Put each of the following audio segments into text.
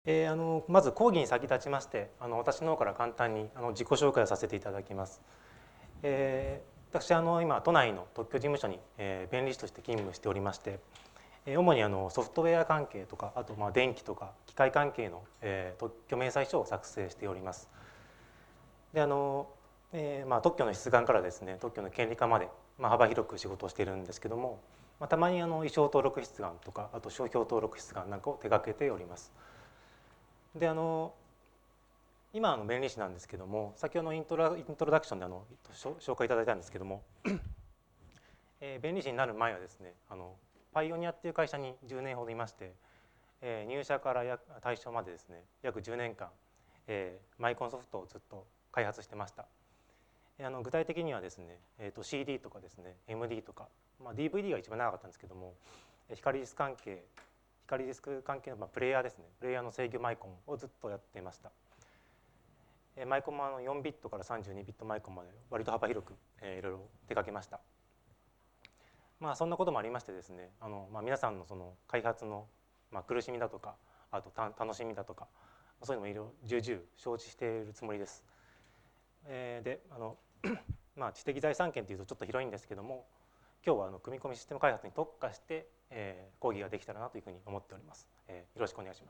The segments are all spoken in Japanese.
まず講義に先立ちまして私の方から簡単に自己紹介をさせていただきます。私今都内の特許事務所に弁理士として勤務しておりまして、主にソフトウェア関係とかあと電気とか機械関係の特許明細書を作成しております。で特許の出願からですね特許の権利化まで幅広く仕事をしているんですけども、たまに衣装登録出願とかあと商標登録出願なんかを手掛けております。で今弁理士なんですけども、先ほどのイントロダクションで紹介いただいたんですけども弁理士になる前はですねパイオニアっていう会社に10年ほどいまして、入社から退社までですね約10年間、マイコンソフトをずっと開発してました。具体的にはですね、CD とかですね MD とか、DVD が一番長かったんですけども光ディスク関係のプレイヤーですね、プレイヤーの制御マイコンをずっとやっていました。マイコンも4ビットから32ビットマイコンまで割と幅広くいろいろ手掛けました。そんなこともありましてですね皆さんのその開発の苦しみだとかあと楽しみだとかそういうのもいろいろ重々承知しているつもりです。で知的財産権というとちょっと広いんですけども、今日は組み込みシステム開発に特化して講義ができたらなというふうに思っております。よろしくお願いします。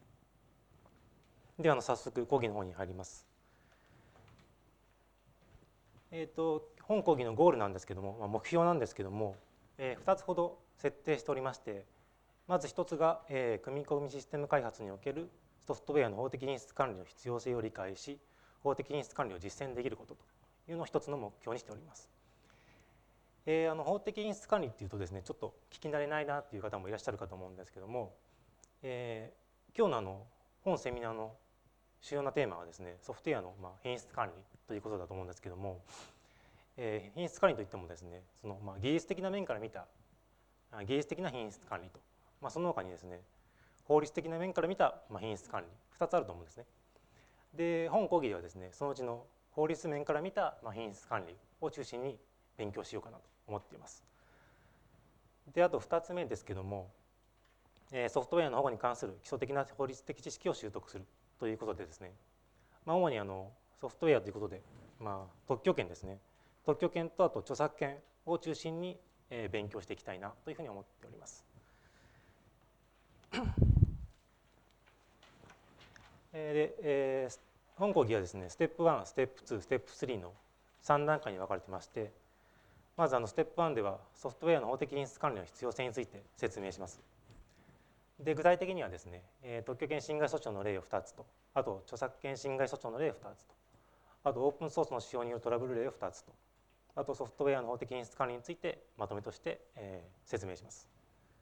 では早速講義の方に入ります。本講義のゴールなんですけども、目標なんですけども、2つほど設定しておりまして、まず1つが組み込みシステム開発におけるソフトウェアの法的品質管理の必要性を理解し、法的品質管理を実践できることというのを1つの目標にしております。法的品質管理っていうとですねちょっと聞き慣れないなっていう方もいらっしゃるかと思うんですけども、今日の本セミナーの主要なテーマはですねソフトウェアの品質管理ということだと思うんですけども、品質管理といってもですねその技術的な面から見た技術的な品質管理と、その他にですね法律的な面から見た品質管理2つあると思うんですね。で本講義ではですねそのうちの法律面から見た品質管理を中心に勉強しようかなと思っています。であと2つ目ですけども、ソフトウェアの保護に関する基礎的な法律的知識を習得するということでですね、主にソフトウェアということで、特許権ですね、特許権とあと著作権を中心に勉強していきたいなというふうに思っております。本講義はですねステップ1、ステップ2、ステップ3の3段階に分かれてまして、まずステップ1ではソフトウェアの法的品質管理の必要性について説明します。で具体的にはですね特許権侵害訴訟の例を2つと、あと著作権侵害訴訟の例を2つと、あとオープンソースの使用によるトラブル例を2つと、あとソフトウェアの法的品質管理についてまとめとして説明します。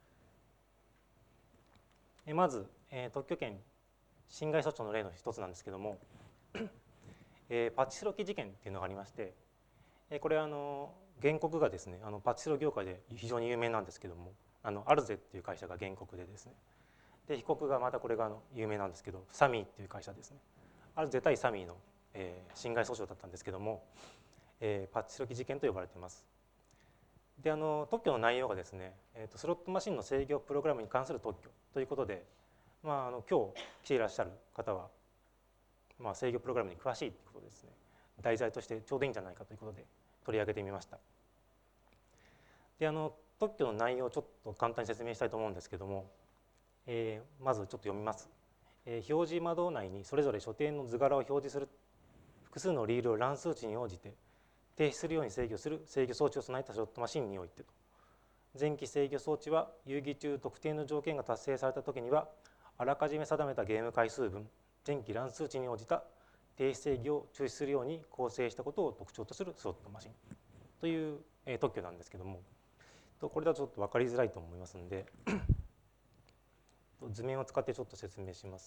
まず特許権侵害訴訟の例の一つなんですけどもパッチスロ機事件っていうのがありまして、これは原告がですねパッチスロ業界で非常に有名なんですけどもアルゼっていう会社が原告でですね、で被告がまたこれが有名なんですけどサミーっていう会社ですね、アルゼ対サミーの侵害訴訟だったんですけどもパッチスロ機事件と呼ばれています。で特許の内容がですねスロットマシンの制御プログラムに関する特許ということで、今日来ていらっしゃる方は、制御プログラムに詳しいということですね題材としてちょうどいいんじゃないかということで取り上げてみました。で特許の内容をちょっと簡単に説明したいと思うんですけども、まずちょっと読みます。表示窓内にそれぞれ所定の図柄を表示する複数のリールを乱数値に応じて停止するように制御する制御装置を備えたスロットマシンにおいてと、前期制御装置は遊戯中特定の条件が達成されたときにはあらかじめ定めたゲーム回数分前期乱数値に応じた停止制御を中止するように構成したことを特徴とするスロットマシンという特許なんですけども、これだとちょっと分かりづらいと思いますので図面を使ってちょっと説明します。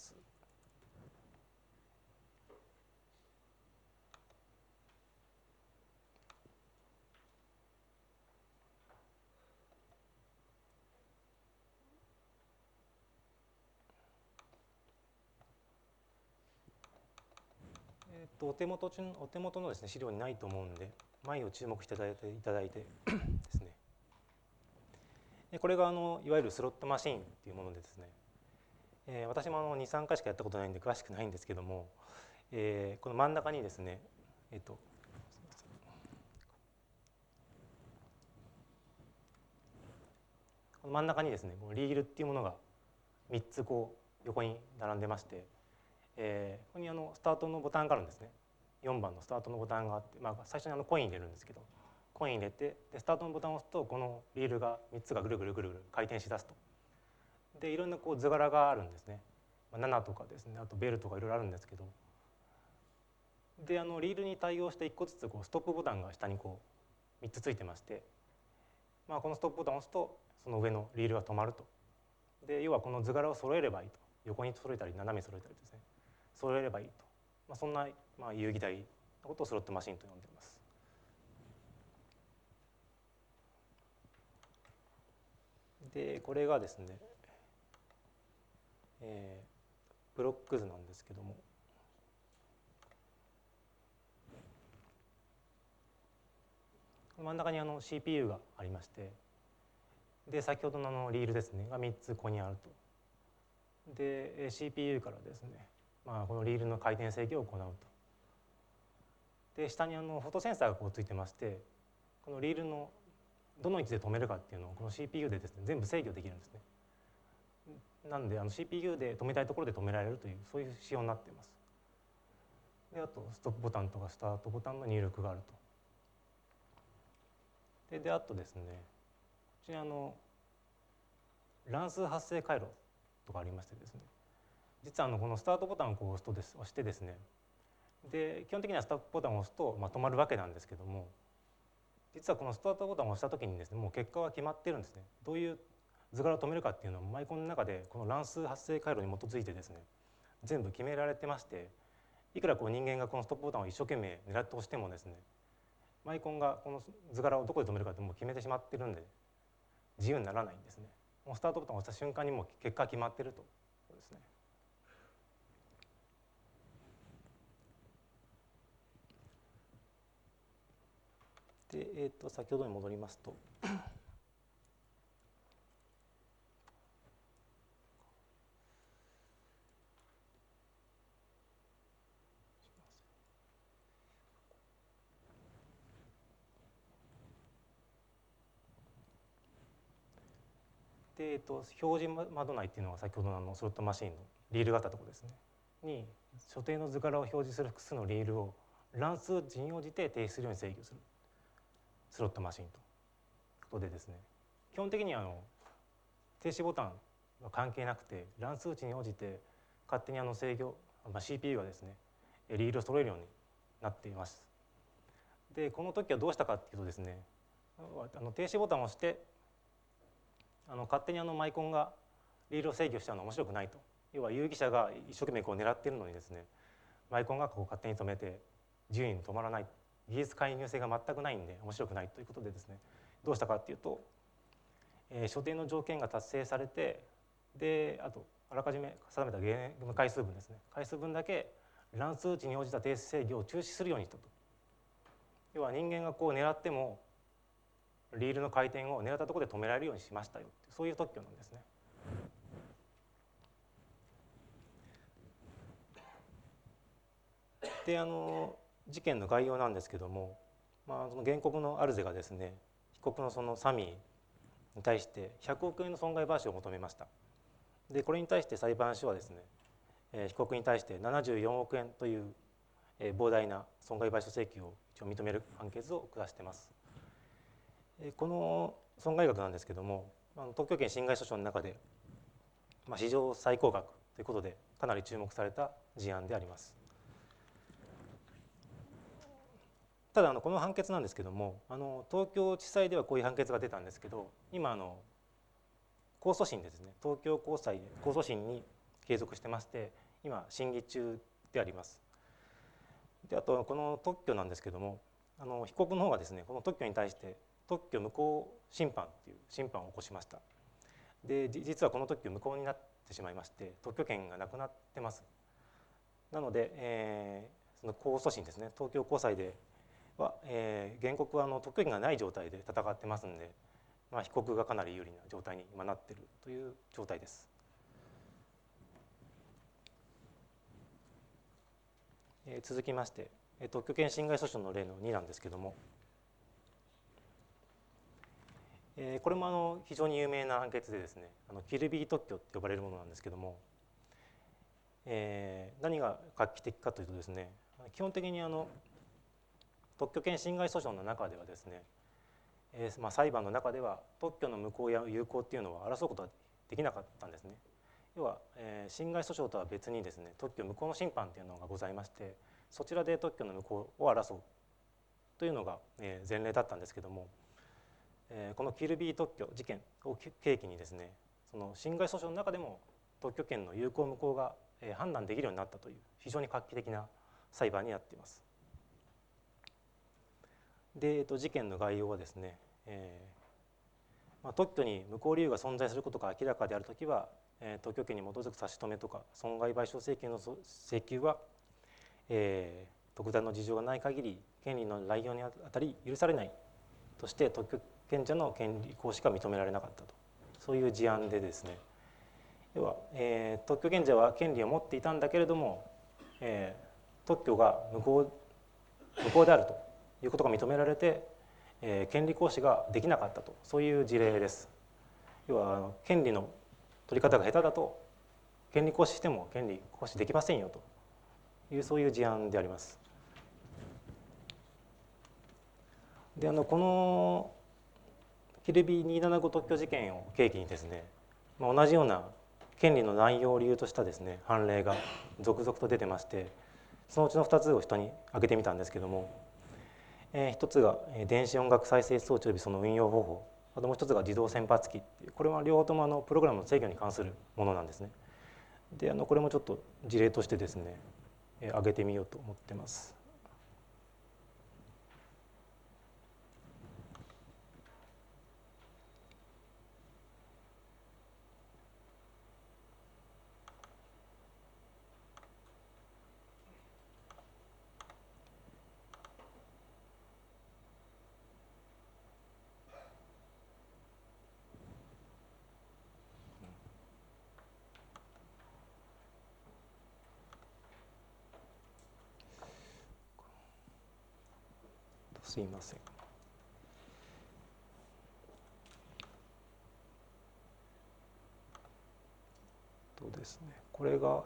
お手元のですね資料にないと思うんで前を注目していただいてですね、これがいわゆるスロットマシンっていうものでですね、 私も23回しかやったことないんで詳しくないんですけども、この真ん中にですね、この真ん中にですねリールっていうものが3つこう横に並んでまして、ここにスタートのボタンがあるんですね。4番のスタートのボタンがあって、最初にコイン入れるんですけど、コイン入れてでスタートのボタンを押すとこのリールが3つがぐるぐるぐるぐる回転しだすと。でいろんなこう図柄があるんですね。7とかですね、あとベルとかいろいろあるんですけど、でリールに対応して1個ずつこうストップボタンが下にこう3つついてまして、このストップボタンを押すとその上のリールが止まると。で要はこの図柄を揃えればいいと。横に揃えたり斜めに揃えたりですね、揃えればいいと、そんな遊戯台のことをスロットマシンと呼んでいます。でこれがですね、ブロック図なんですけども、真ん中にCPU がありまして、で先ほどのリールですねが3つここにあると。で CPU からですね、このリールの回転制御を行うと。で下にフォトセンサーがこうついてまして、このリールのどの位置で止めるかっていうのをこの CPU でですね全部制御できるんですね。なんでCPU で止めたいところで止められるというそういう仕様になっています。であとストップボタンとかスタートボタンの入力があると。であとですね、こちら乱数発生回路とかありましてですね、実はこのスタートボタンをこう押してですね、で基本的にはスタートボタンを押すと止まるわけなんですけども、実はこのスタートボタンを押した時にですねもう結果は決まってるんですね。どういう図柄を止めるかっていうのはマイコンの中でこの乱数発生回路に基づいてですね全部決められてまして、いくらこう人間がこのストップボタンを一生懸命狙って押してもですね、マイコンがこの図柄をどこで止めるかってもう決めてしまってるんで自由にならないんですね。もうスタートボタンを押した瞬間にもう結果が決まってるとですね。で、先ほどに戻りますとで、表示窓内っていうのが先ほどのスロットマシンのリールがあったところですねに所定の図柄を表示する複数のリールを乱数値に応じて停止するように制御するスロットマシンということでですね、基本的には停止ボタンは関係なくて乱数値に応じて勝手に制御、CPU がですねリールを揃えるようになっています。でこの時はどうしたかっていうとですね、停止ボタンを押して勝手にマイコンがリールを制御しちゃうのは面白くないと。要は遊戯者が一生懸命こう狙っているのにですねマイコンがこう勝手に止めて自由に止まらない、技術介入性が全くないんで面白くないということでですね、どうしたかっていうと、所定の条件が達成されて、であとあらかじめ定めたゲーム回数分ですね、回数分だけ乱数値に応じた停止制御を中止するようにしたと。要は人間がこう狙ってもリールの回転を狙ったところで止められるようにしましたよ、そういう特許なんですね。で事件の概要なんですけども、その原告のアルゼがですね被告のそのサミーに対して100億円の損害賠償を求めました。でこれに対して裁判所はですね、被告に対して74億円という膨大な損害賠償請求を一応認める判決を下しています。この損害額なんですけども、特許権侵害訴訟の中で、史上最高額ということでかなり注目された事案であります。ただこの判決なんですけども、東京地裁ではこういう判決が出たんですけど、今控訴審でですね東京高裁で控訴審に継続してまして今審議中であります。であとこの特許なんですけども、被告の方がですねこの特許に対して特許無効審判っていう審判を起こしました。で実はこの特許無効になってしまいまして特許権がなくなってます。なので、その控訴審ですね東京高裁では、原告は特許権がない状態で戦ってますんで、被告がかなり有利な状態に今なっているという状態です。 続きまして特許権侵害訴訟の例の2なんですけども、これも非常に有名な判決でですね、キルビー特許って呼ばれるものなんですけども、何が画期的かというとですね、基本的に特許権侵害訴訟の中ではですね、裁判の中では特許の無効や有効っていうのは争うことはできなかったんですね。要は、侵害訴訟とは別にですね、特許無効の審判というのがございまして、そちらで特許の無効を争うというのが前例だったんですけども、このキルビー特許事件を契機にですね、その侵害訴訟の中でも特許権の有効無効が判断できるようになったという非常に画期的な裁判になっています。で、事件の概要はですね、特許に無効理由が存在することが明らかであるときは、特許権に基づく差し止めとか損害賠償請求の請求は、特段の事情がない限り権利の乱用にあたり許されないとして特許権者の権利行使が認められなかったと、そういう事案でですね、要は、特許権者は権利を持っていたんだけれども、特許が無効であるということが認められて、権利行使ができなかったと、そういう事例です。要は権利の取り方が下手だと権利行使しても権利行使できませんよという、そういう事案であります。でこのキルビー275特許事件を契機にですね、同じような権利の乱用を理由としたですね判例が続々と出てまして、そのうちの2つを人に挙げてみたんですけども、一つが電子音楽再生装置およびその運用方法、あともう一つが自動先発機っていう、これは両方ともプログラムの制御に関するものなんですね。でこれもちょっと事例としてですね挙げてみようと思ってます。すいません。とですね、これが、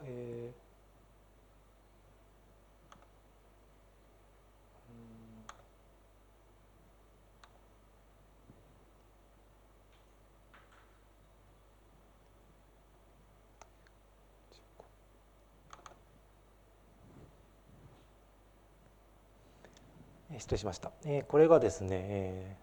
失礼しました。これがですね、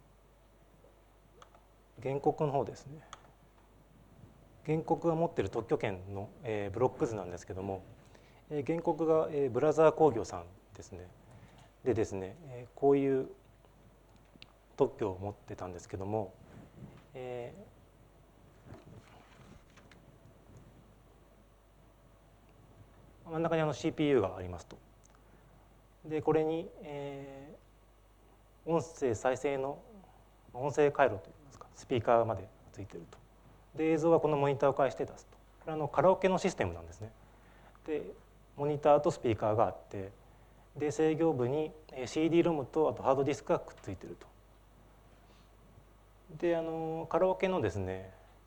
原告の方ですね。原告が持っている特許権のブロック図なんですけども、原告がブラザー工業さんですね。でですね、こういう特許を持ってたんですけども、真ん中にCPU がありますと。でこれに、音声再生の音声回路といいますかスピーカーまでついていると。で映像はこのモニターを介して出すと。これはカラオケのシステムなんですね。でモニターとスピーカーがあって、で制御部に CD ロムとあとハードディスクがくっついていると。でカラオケのですね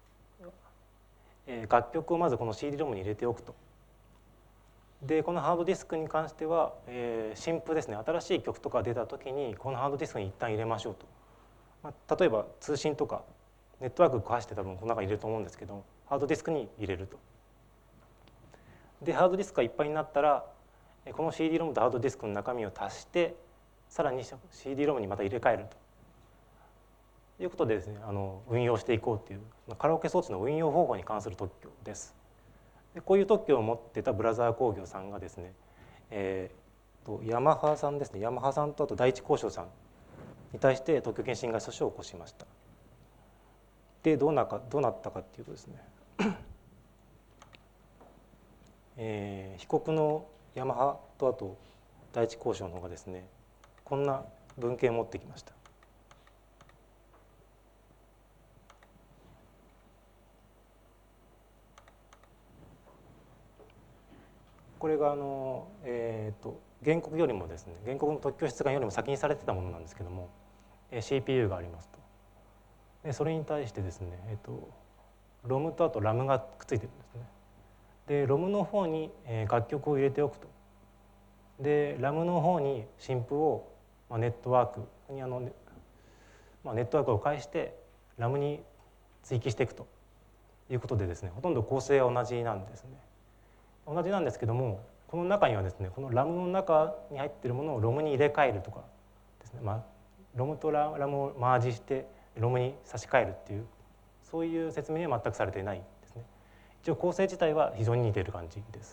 楽曲をまずこの CD ロムに入れておくと。でこのハードディスクに関しては、新譜ですね、新しい曲とか出た時にこのハードディスクに一旦入れましょうと。例えば通信とかネットワーク壊して多分この中に入れると思うんですけど、ハードディスクに入れると。でハードディスクがいっぱいになったらこの CD ロムとハードディスクの中身を足してさらに CD ロムにまた入れ替えるということでですね運用していこうというカラオケ装置の運用方法に関する特許です。でこういう特許を持ってたブラザー工業さんがですね、ヤマハさんですね、ヤマハさんとあと第一交渉さんに対して特許権侵害訴訟を起こしました。でどうなったかっていうとですね被告のヤマハとあと第一交渉の方がですねこんな文献を持ってきました。ここれが原告よりもですね、原告の特許出願よりも先にされてたものなんですけども、CPU がありますと。でそれに対してですね、ROM とあと RAM がくっついてるんですね。で ROM の方に楽曲を入れておくと。で RAM の方に新譜をネットワークにネットワークを介して RAM に追記していくということでですね、ほとんど構成は同じなんですね。同じなんですけども、この中にはですね、この RAM の中に入っているものを ROM に入れ替えるとかですね、ROM と RAM をマージして ROM に差し替えるっていう、そういう説明は全くされていないですね。一応構成自体は非常に似ている感じです。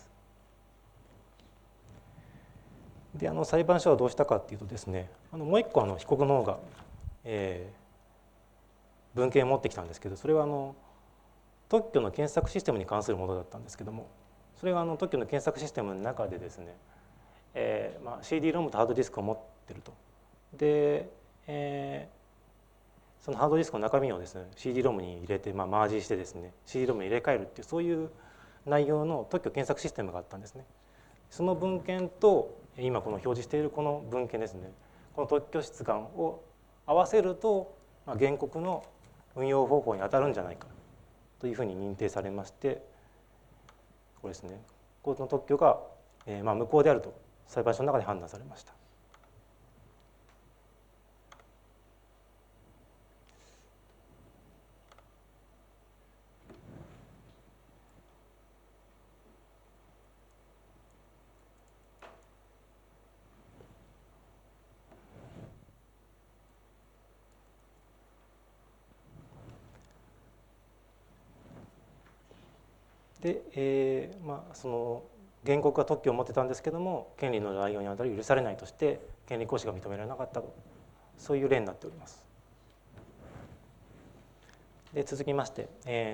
で裁判所はどうしたかっていうとですね、もう一個被告の方が、文献を持ってきたんですけど、それは特許の検索システムに関するものだったんですけども、それが特許の検索システムの中でですね、CD-ROM とハードディスクを持ってると。で、そのハードディスクの中身をですね CD-ROM に入れて、マージしてですね CD-ROM に入れ替えるっていう、そういう内容の特許検索システムがあったんですね。その文献と今この表示しているこの文献ですね、この特許出願を合わせると、原告の運用方法に当たるんじゃないかというふうに認定されまして、これですね、この特許が無効であると裁判所の中で判断されました。で、その原告が特許を持ってたんですけども、権利の乱用にあたり許されないとして権利行使が認められなかったと、そういう例になっております。で続きまして、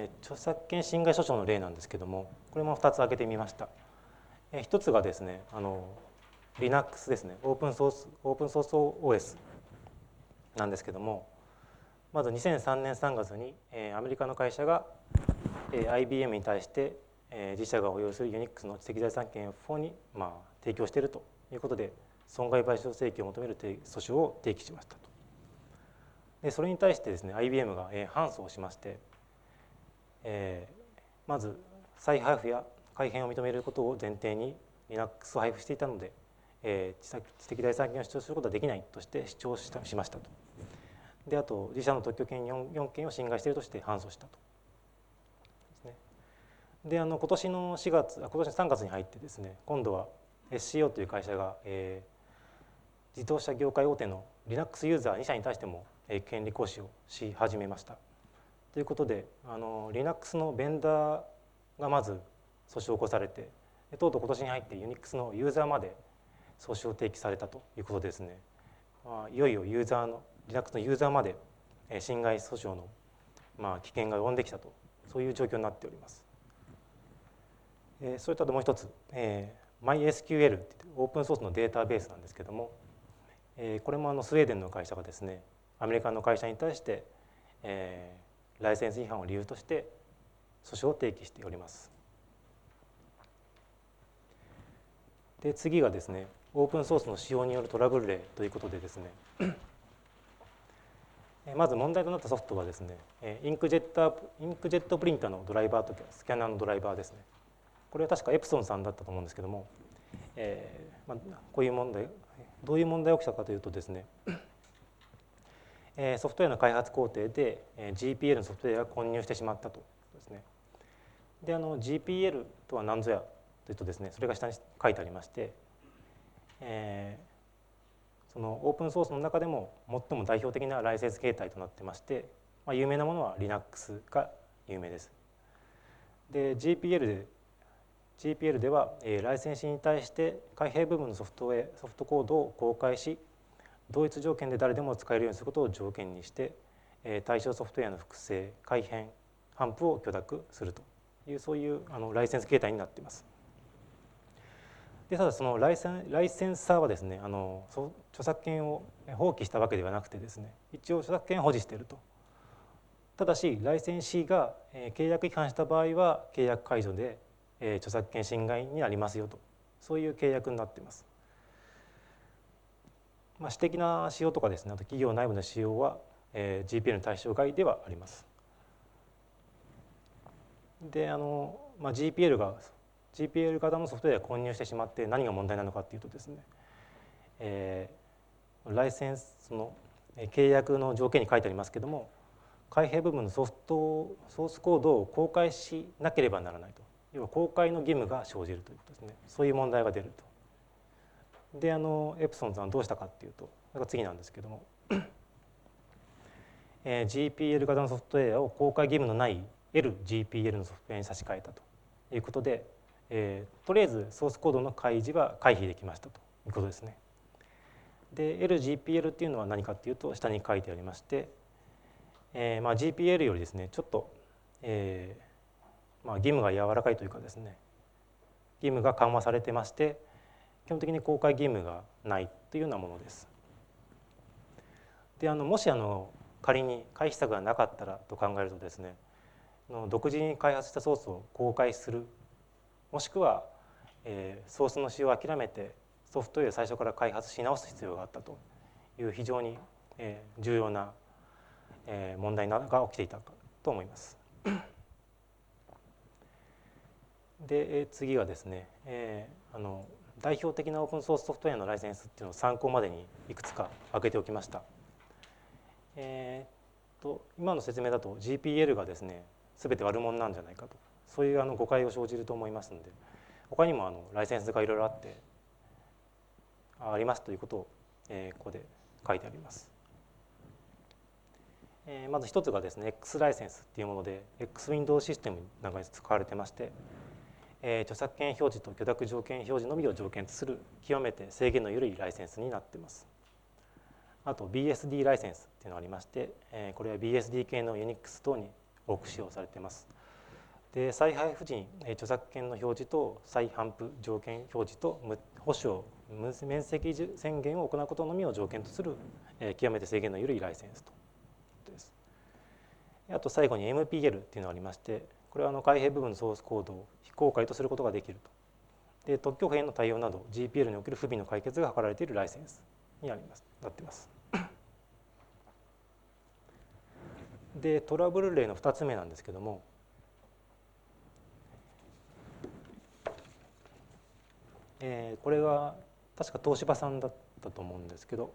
著作権侵害訴訟の例なんですけども、これも2つ挙げてみました。1つがですね、Linux ですね、オープンソース OS なんですけども、まず2003年3月にアメリカの会社が IBM に対して自社が保有する Unix の知的財産権法に提供しているということで損害賠償請求を求める訴訟を提起しましたと。でそれに対してですね IBM が反訴をしまして、まず再配布や改変を認めることを前提に Linux を配布していたので、知的財産権を主張することはできないとして主張しましたと。であと自社の特許権 4件を侵害しているとして反訴したと。で今年の3月に入ってですね、今度は SCO という会社が、自動車業界大手の Linux ユーザー2社に対しても権利行使をし始めました。ということでLinux のベンダーがまず訴訟を起こされて、とうとう今年に入って Unix のユーザーまで訴訟を提起されたということでですね、いよいよLinux のユーザーまで侵害訴訟の危険が及んできたと、そういう状況になっております。それともう一つ、MySQL ってオープンソースのデータベースなんですけども、これもスウェーデンの会社がですねアメリカの会社に対して、ライセンス違反を理由として訴訟を提起しております。で次がですねオープンソースの使用によるトラブル例ということでですねまず問題となったソフトはですねインクジェットプリンターのドライバーとスキャナーのドライバーですね。これは確かエプソンさんだったと思うんですけども、こういう問題、どういう問題が起きたかというとですね、ソフトウェアの開発工程で GPL のソフトウェアが混入してしまったとですね。でGPL とは何ぞやというとですね、それが下に書いてありまして、そのオープンソースの中でも最も代表的なライセンス形態となってまして、有名なものは Linux が有名です。で GPL ではライセンスに対して開閉部分のソフトコードを公開し、同一条件で誰でも使えるようにすることを条件にして対象ソフトウェアの複製、改変、頒布を許諾するという、そういうライセンス形態になっています。でただそのライセンサーはですね著作権を放棄したわけではなくてですね、一応著作権を保持していると。ただしライセンシーが契約違反した場合は契約解除で著作権侵害になりますよとそういう契約になっています。私的な使用とかですね、あと企業内部の使用は、GPL の対象外ではあります。でGPL 型のソフトウェアを混入してしまって何が問題なのかっていうとですね、ライセンスの契約の条件に書いてありますけども、開閉部分のソースコードを公開しなければならないと、要は公開の義務が生じるということですね。そういう問題が出ると。でエプソンさんはどうしたかっていうと、次なんですけどもGPL 型のソフトウェアを公開義務のない LGPL のソフトウェアに差し替えたということで、とりあえずソースコードの開示は回避できましたということですね。で LGPL っていうのは何かっていうと、下に書いてありまして、GPL よりですねちょっと、義務が柔らかいというかですね、義務が緩和されてまして、基本的に公開義務がないというようなものです。でもし仮に回避策がなかったらと考えるとですね、独自に開発したソースを公開する、もしくは、ソースの使用を諦めてソフトウェアを最初から開発し直す必要があったという非常に重要な問題が起きていたと思います。で次はですね、代表的なオープンソースソフトウェアのライセンスっていうのを参考までにいくつか挙げておきました。今の説明だと GPL がですね全て悪者なんじゃないかと、そういう誤解を生じると思いますので、他にもライセンスがいろいろありますということを、ここで書いてあります。まず一つがですね X ライセンスっていうもので X ウィンドウシステムなんかに使われてまして、著作権表示と許諾条件表示のみを条件とする極めて制限の緩いライセンスになっています。あと BSD ライセンスっていうのがありまして、これは BSD 系の Unix 等に多く使用されています。で再配布時に著作権の表示と再頒布条件表示と保証免責宣言を行うことのみを条件とする極めて制限の緩いライセンスということです。あと最後に MPL っていうのがありまして、これは開閉部分のソースコードを非公開とすることができると。で特許権の対応など GPL における不備の解決が図られているライセンスになっています。でトラブル例の2つ目なんですけども、これは確か東芝さんだったと思うんですけど、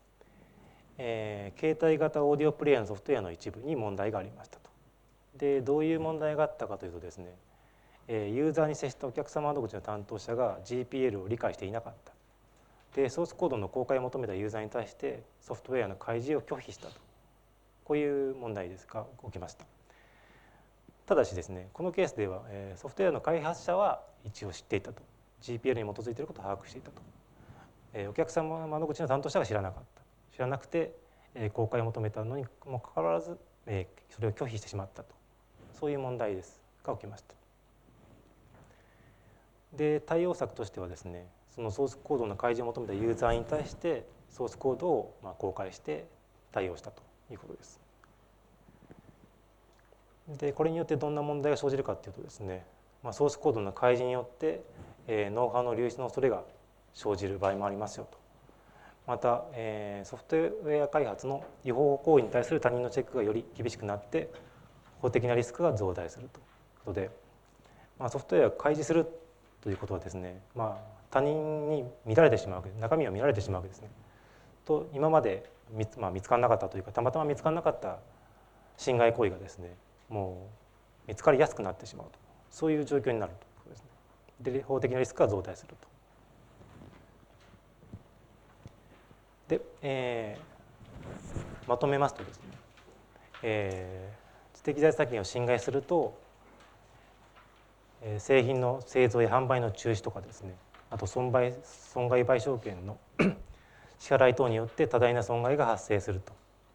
携帯型オーディオプレイヤーのソフトウェアの一部に問題がありましたと。でどういう問題があったかというとですね、ユーザーに接したお客様窓口の担当者が GPL を理解していなかった。でソースコードの公開を求めたユーザーに対してソフトウェアの開示を拒否したと、こういう問題が起きました。ただしですね、このケースではソフトウェアの開発者は一応知っていたと、GPL に基づいていることを把握していたと、お客様窓口の担当者が知らなかった、知らなくて公開を求めたのにもかかわらずそれを拒否してしまったと、そういう問題が起きました。で対応策としてはですね、そのソースコードの開示を求めたユーザーに対してソースコードを公開して対応したということです。でこれによってどんな問題が生じるかっていうとですね、ソースコードの開示によってノウハウの流出の恐れが生じる場合もありますよと。またソフトウェア開発の違法行為に対する他人のチェックがより厳しくなって法的なリスクが増大するということで、ソフトウェアを開示するということはですね、他人に見られてしまうわけで、中身を見られてしまうわけですね。と今まで見つからなかったというか、たまたま見つからなかった侵害行為がですね、もう見つかりやすくなってしまうと、そういう状況になるということですね。で法的なリスクが増大すると。で、まとめますとですね、知的財産権を侵害すると製品の製造や販売の中止とかですね、あと損害賠償権の支払い等によって多大な損害が発生すると。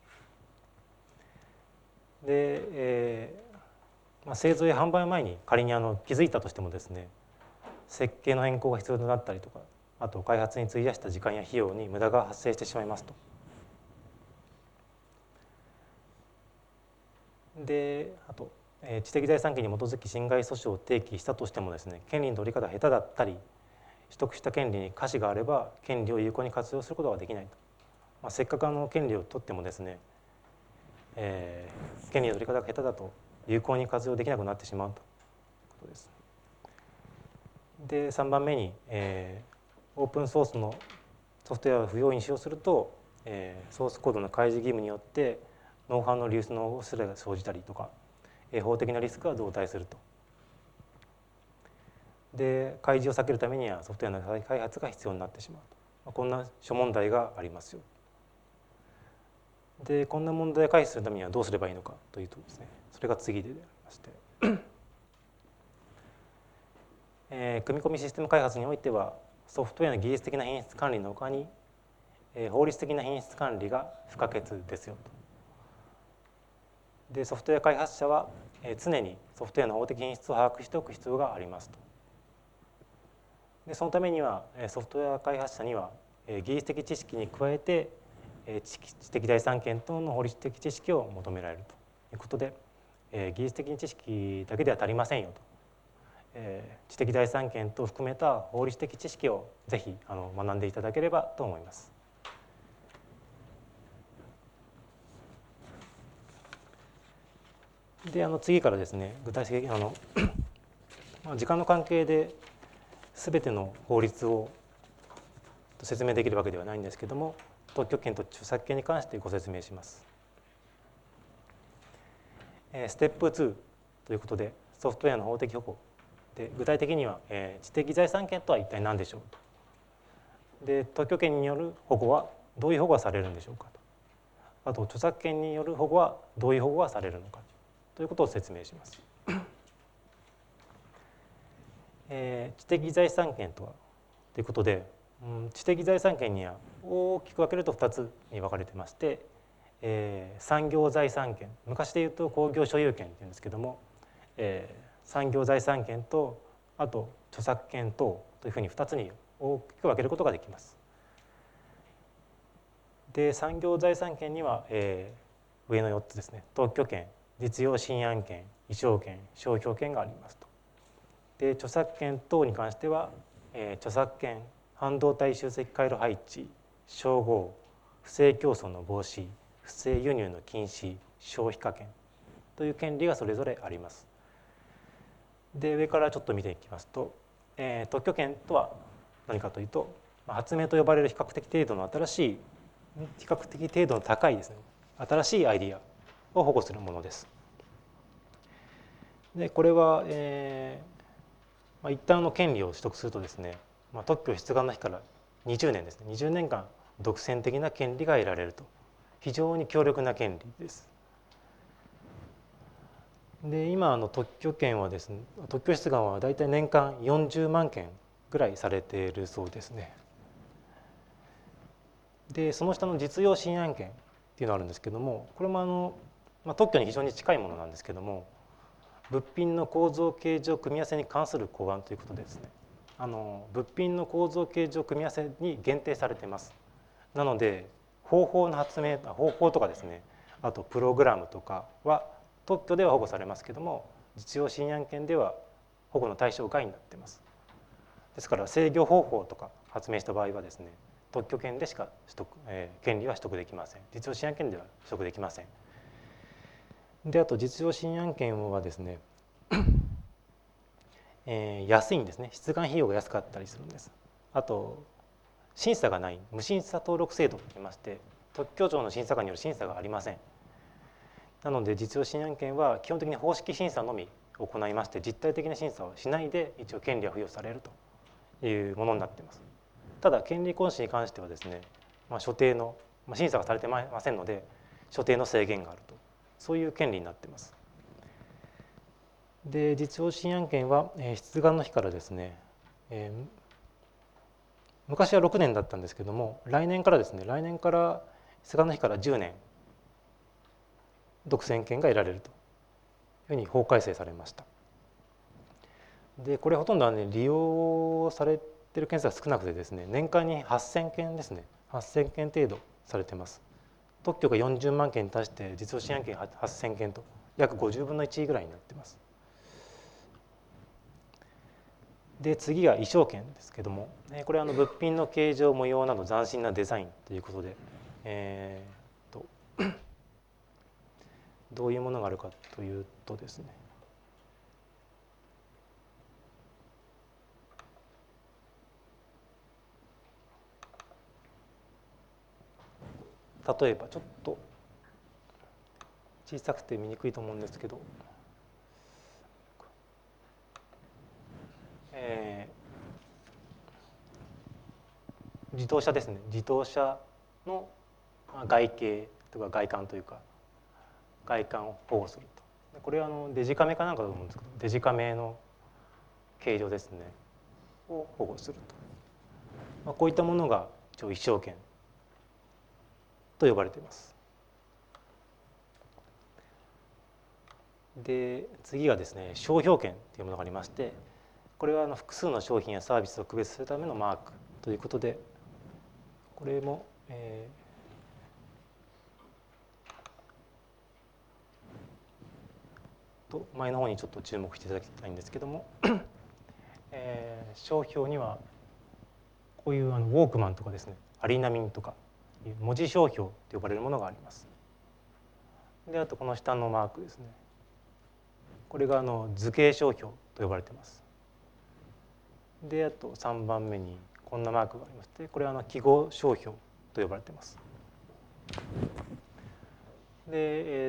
で、製造や販売前に仮に気づいたとしてもですね、設計の変更が必要となったりとか、あと開発に費やした時間や費用に無駄が発生してしまいますと。であと知的財産権に基づき侵害訴訟を提起したとしてもですね、権利の取り方が下手だったり得した権利に瑕疵があれば権利を有効に活用することができないと、せっかく権利を取ってもですね、権利の取り方が下手だと有効に活用できなくなってしまうということです。で3番目に、オープンソースのソフトウェアを不要に使用すると、ソースコードの開示義務によってノウハウの流出の恐れが生じたりとか、法的なリスクが増大すると。で開示を避けるためにはソフトウェアの再開発が必要になってしまうと、こんな諸問題がありますよ。でこんな問題を回避するためにはどうすればいいのかというとですね、それが次でありまして、組み込みシステム開発においてはソフトウェアの技術的な品質管理のほかに、法律的な品質管理が不可欠ですよと。でソフトウェア開発者は常にソフトウェアの法的品質を把握しておく必要がありますと。でそのためにはソフトウェア開発者には技術的知識に加えて知的財産権等の法律的知識を求められるということで、技術的知識だけでは足りませんよと、知的財産権等を含めた法律的知識をぜひ学んでいただければと思います。で次からですね、具体的に時間の関係で全ての法律を説明できるわけではないんですけども、特許権と著作権に関してご説明します。ステップ2ということでソフトウェアの法的保護で、具体的には知的財産権とは一体何でしょうと。で特許権による保護はどういう保護がされるんでしょうかと。あと著作権による保護はどういう保護がされるのかということを説明します。知的財産権とはということで、知的財産権には大きく分けると2つに分かれてまして、産業財産権、昔でいうと工業所有権っていうんですけども、産業財産権とあと著作権等というふうに2つに大きく分けることができます。で産業財産権には、上の4つですね、特許権、実用新案権、意匠権、商標権がありますと。で著作権等に関しては、著作権、半導体集積回路配置、称号、不正競争の防止、不正輸入の禁止、消費者権という権利がそれぞれあります。で上からちょっと見ていきますと、特許権とは何かというと、発明と呼ばれる比較的程度の高いですね、新しいアイディアを保護するものです。でこれは、一旦の権利を取得するとですね、特許出願の日から20年ですね、20年間独占的な権利が得られると、非常に強力な権利です。で今特許権はですね、特許出願はだいたい年間40万件ぐらいされているそうですね。でその下の実用新案件っていうのがあるんですけども、これも特許に非常に近いものなんですけども、物品の構造形状組み合わせに関する公案ということでですね、物品の構造形状組み合わせに限定されています。なので方法の発明、方法とかですね、あとプログラムとかは特許では保護されますけども、実用新案件では保護の対象外になっています。ですから制御方法とか発明した場合はですね、特許権でしか権利は取得できません。実用新案件では取得できません。であと実用新案件はですね安いんですね。出願費用が安かったりするんです。あと審査がない無審査登録制度といいまして、特許庁の審査官による審査がありません。なので実用新案件は基本的に方式審査のみ行いまして、実態的な審査をしないで一応権利は付与されるというものになっています。ただ権利行使に関してはですね、所定の審査がされてませんので所定の制限があると、そういう権利になっています。で実用新案件は出願の日からですね、昔は6年だったんですけども、来年から出願の日から10年独占権が得られるというふうに法改正されました。でこれほとんどは利用されている件数が少なくてですね、年間に8000件ですね、8000件程度されています。特許が40万件に対して実用新案件8000件と約50分の1ぐらいになっています。 で次が衣装権ですけども、これは物品の形状模様など斬新なデザインということで、どういうものがあるかというとですね、例えばちょっと小さくて見にくいと思うんですけど、自動車ですね。自動車の外形とか外観というか外観を保護すると。これはデジカメかなんかだと思うんですけど、デジカメの形状ですねを保護すると。こういったものが一応衣装権と呼ばれています。で次がですね、商標権というものがありまして、これは複数の商品やサービスを区別するためのマークということで、これも、前の方にちょっと注目していただきたいんですけども、商標にはこういうウォークマンとかですね、アリーナミンとかいう文字商標と呼ばれるものがあります。であとこの下のマークですね、これが図形商標と呼ばれています。であと3番目にこんなマークがありまして、これは記号商標と呼ばれています。で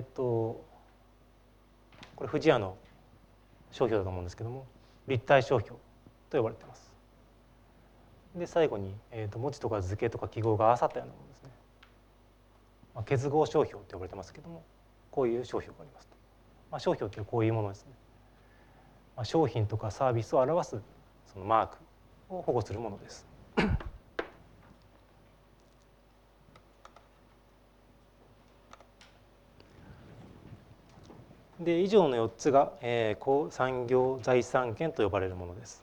これ不二家の商標だと思うんですけども、立体商標と呼ばれています。で最後に、文字とか図形とか記号が合わさったようなものですね、結合商標と呼ばれてますけども、こういう商標がありますと。商標というこういうものですね。商品とかサービスを表すそのマークを保護するものです。で以上の4つが、産業財産権と呼ばれるものです。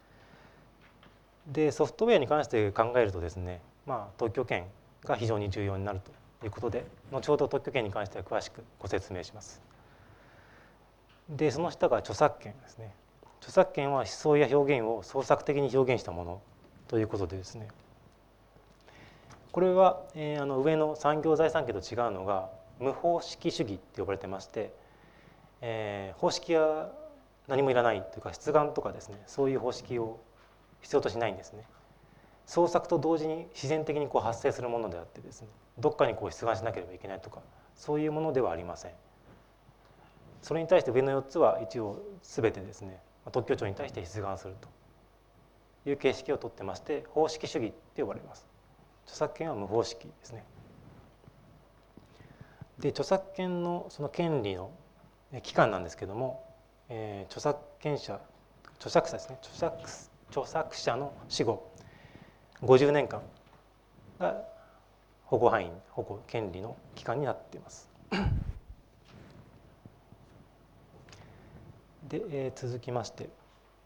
でソフトウェアに関して考えるとですね、特許権が非常に重要になるということで、後ほど特許権に関しては詳しくご説明します。でその下が著作権ですね。著作権は思想や表現を創作的に表現したものということでですね、これは、上の産業財産権と違うのが無方式主義と呼ばれてまして、方式は何もいらないというか、出願とかですね、そういう方式を必要としないんですね。創作と同時に自然的に発生するものであってですね、どっかに出願しなければいけないとか、そういうものではありません。それに対して上の4つは一応全てですね、特許庁に対して出願するという形式をとってまして、方式主義って呼ばれます。著作権は無方式ですね。で著作権のその権利の期間なんですけども、著作者ですね、著作者の死後50年間が保護権利の期間になっています。で、続きまして、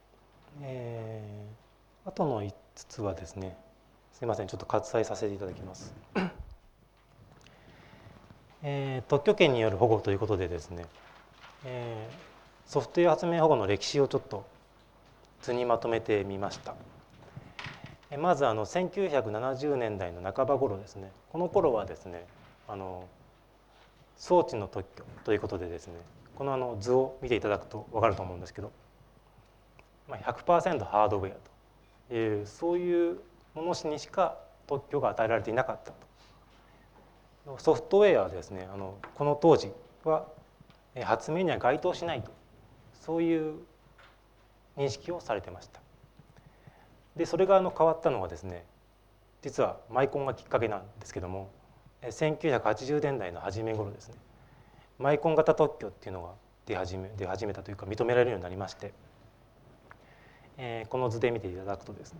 あとの5つはですね、すいません、ちょっと割愛させていただきます。特許権による保護ということでですね、ソフトウェア発明保護の歴史をちょっと図にまとめてみました。まず1970年代の半ば頃ですね、この頃はですね、装置の特許ということでですね、この図を見ていただくと分かると思うんですけど、100% ハードウェアというそういうものにしか特許が与えられていなかったと。ソフトウェアはですね、この当時は発明には該当しないと、そういう認識をされてました。でそれが変わったのはですね、実はマイコンがきっかけなんですけども、1980年代の初め頃ですね、マイコン型特許っていうのが出始めたというか、認められるようになりまして、この図で見ていただくとですね、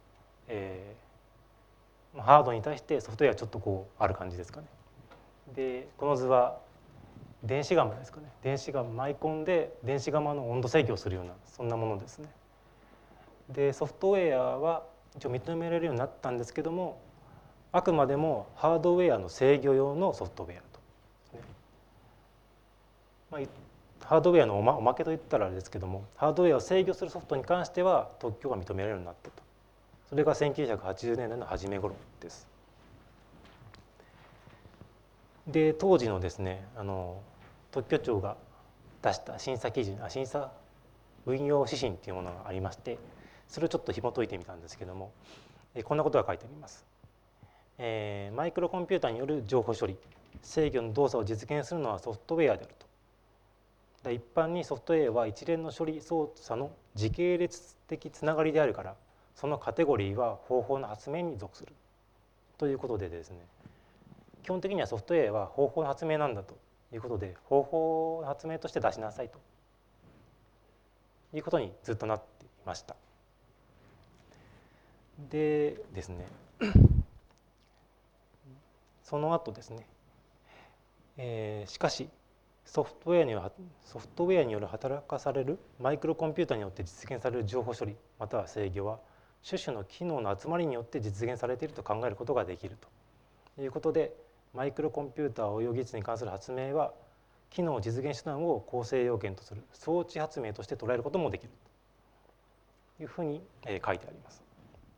ハードに対してソフトウェアちょっとある感じですかね。でこの図は電子釜ですかね。マイコンで電子釜の温度制御をするような、そんなものですね。でソフトウェアは一応認められるようになったんですけども、あくまでもハードウェアの制御用のソフトウェアと、 ハードウェアのおまけといったらあれですけども、ハードウェアを制御するソフトに関しては特許が認められるようになったと。それが1980年代の初め頃です。で当時のですね特許庁が出した審査運用指針というものがありまして、それをちょっと紐解いてみたんですけども、こんなことが書いてあります。マイクロコンピューターによる情報処理制御の動作を実現するのはソフトウェアであると。一般にソフトウェアは一連の処理操作の時系列的つながりであるから、そのカテゴリーは方法の発明に属するということでですね、基本的にはソフトウェアは方法の発明なんだということで、方法の発明として出しなさいということにずっとなっていました。でですねその後ですね、しかしソフトウェアによる働かされるマイクロコンピュータによって実現される情報処理または制御は種々の機能の集まりによって実現されていると考えることができるということで、マイクロコンピューター応用技術に関する発明は機能実現手段を構成要件とする装置発明として捉えることもできるというふうに書いてあります。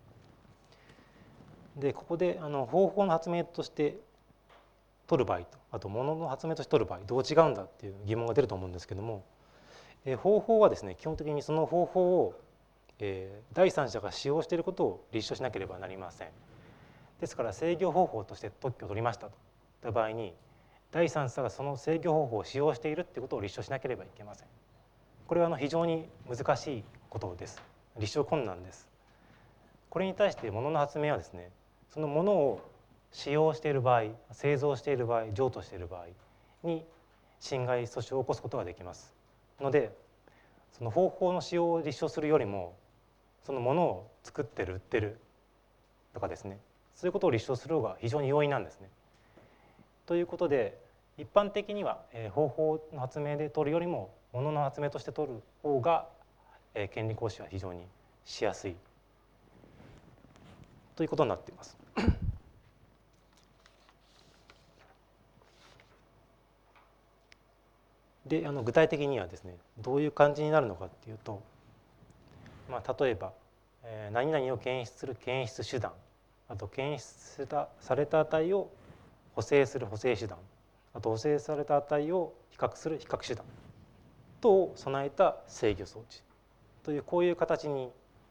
でここで方法の発明として取る場合と、あと物の発明として取る場合どう違うんだっていう疑問が出ると思うんですけども、方法はですね基本的にその方法を第三者が使用していることを立証しなければなりません。ですから制御方法として特許を取りましたといった場合に、第三者がその制御方法を使用しているっていうことを立証しなければいけません。これは非常に難しいことです。立証困難です。これに対して物の発明はですね、そのものを使用している場合、製造している場合、譲渡している場合に侵害訴訟を起こすことができますので、その方法の使用を立証するよりもそのものを作ってる売ってるとかですね、そういうことを立証する方が非常に容易なんですね。ということで一般的には方法の発明で取るよりもものの発明として取る方が権利行使は非常にしやすいということになっています。で具体的にはですねどういう感じになるのかっていうと、例えば何々を検出する検出手段、あと検出された値を補正する補正手段、あと補正された値を比較する比較手段等を備えた制御装置というこういう形に、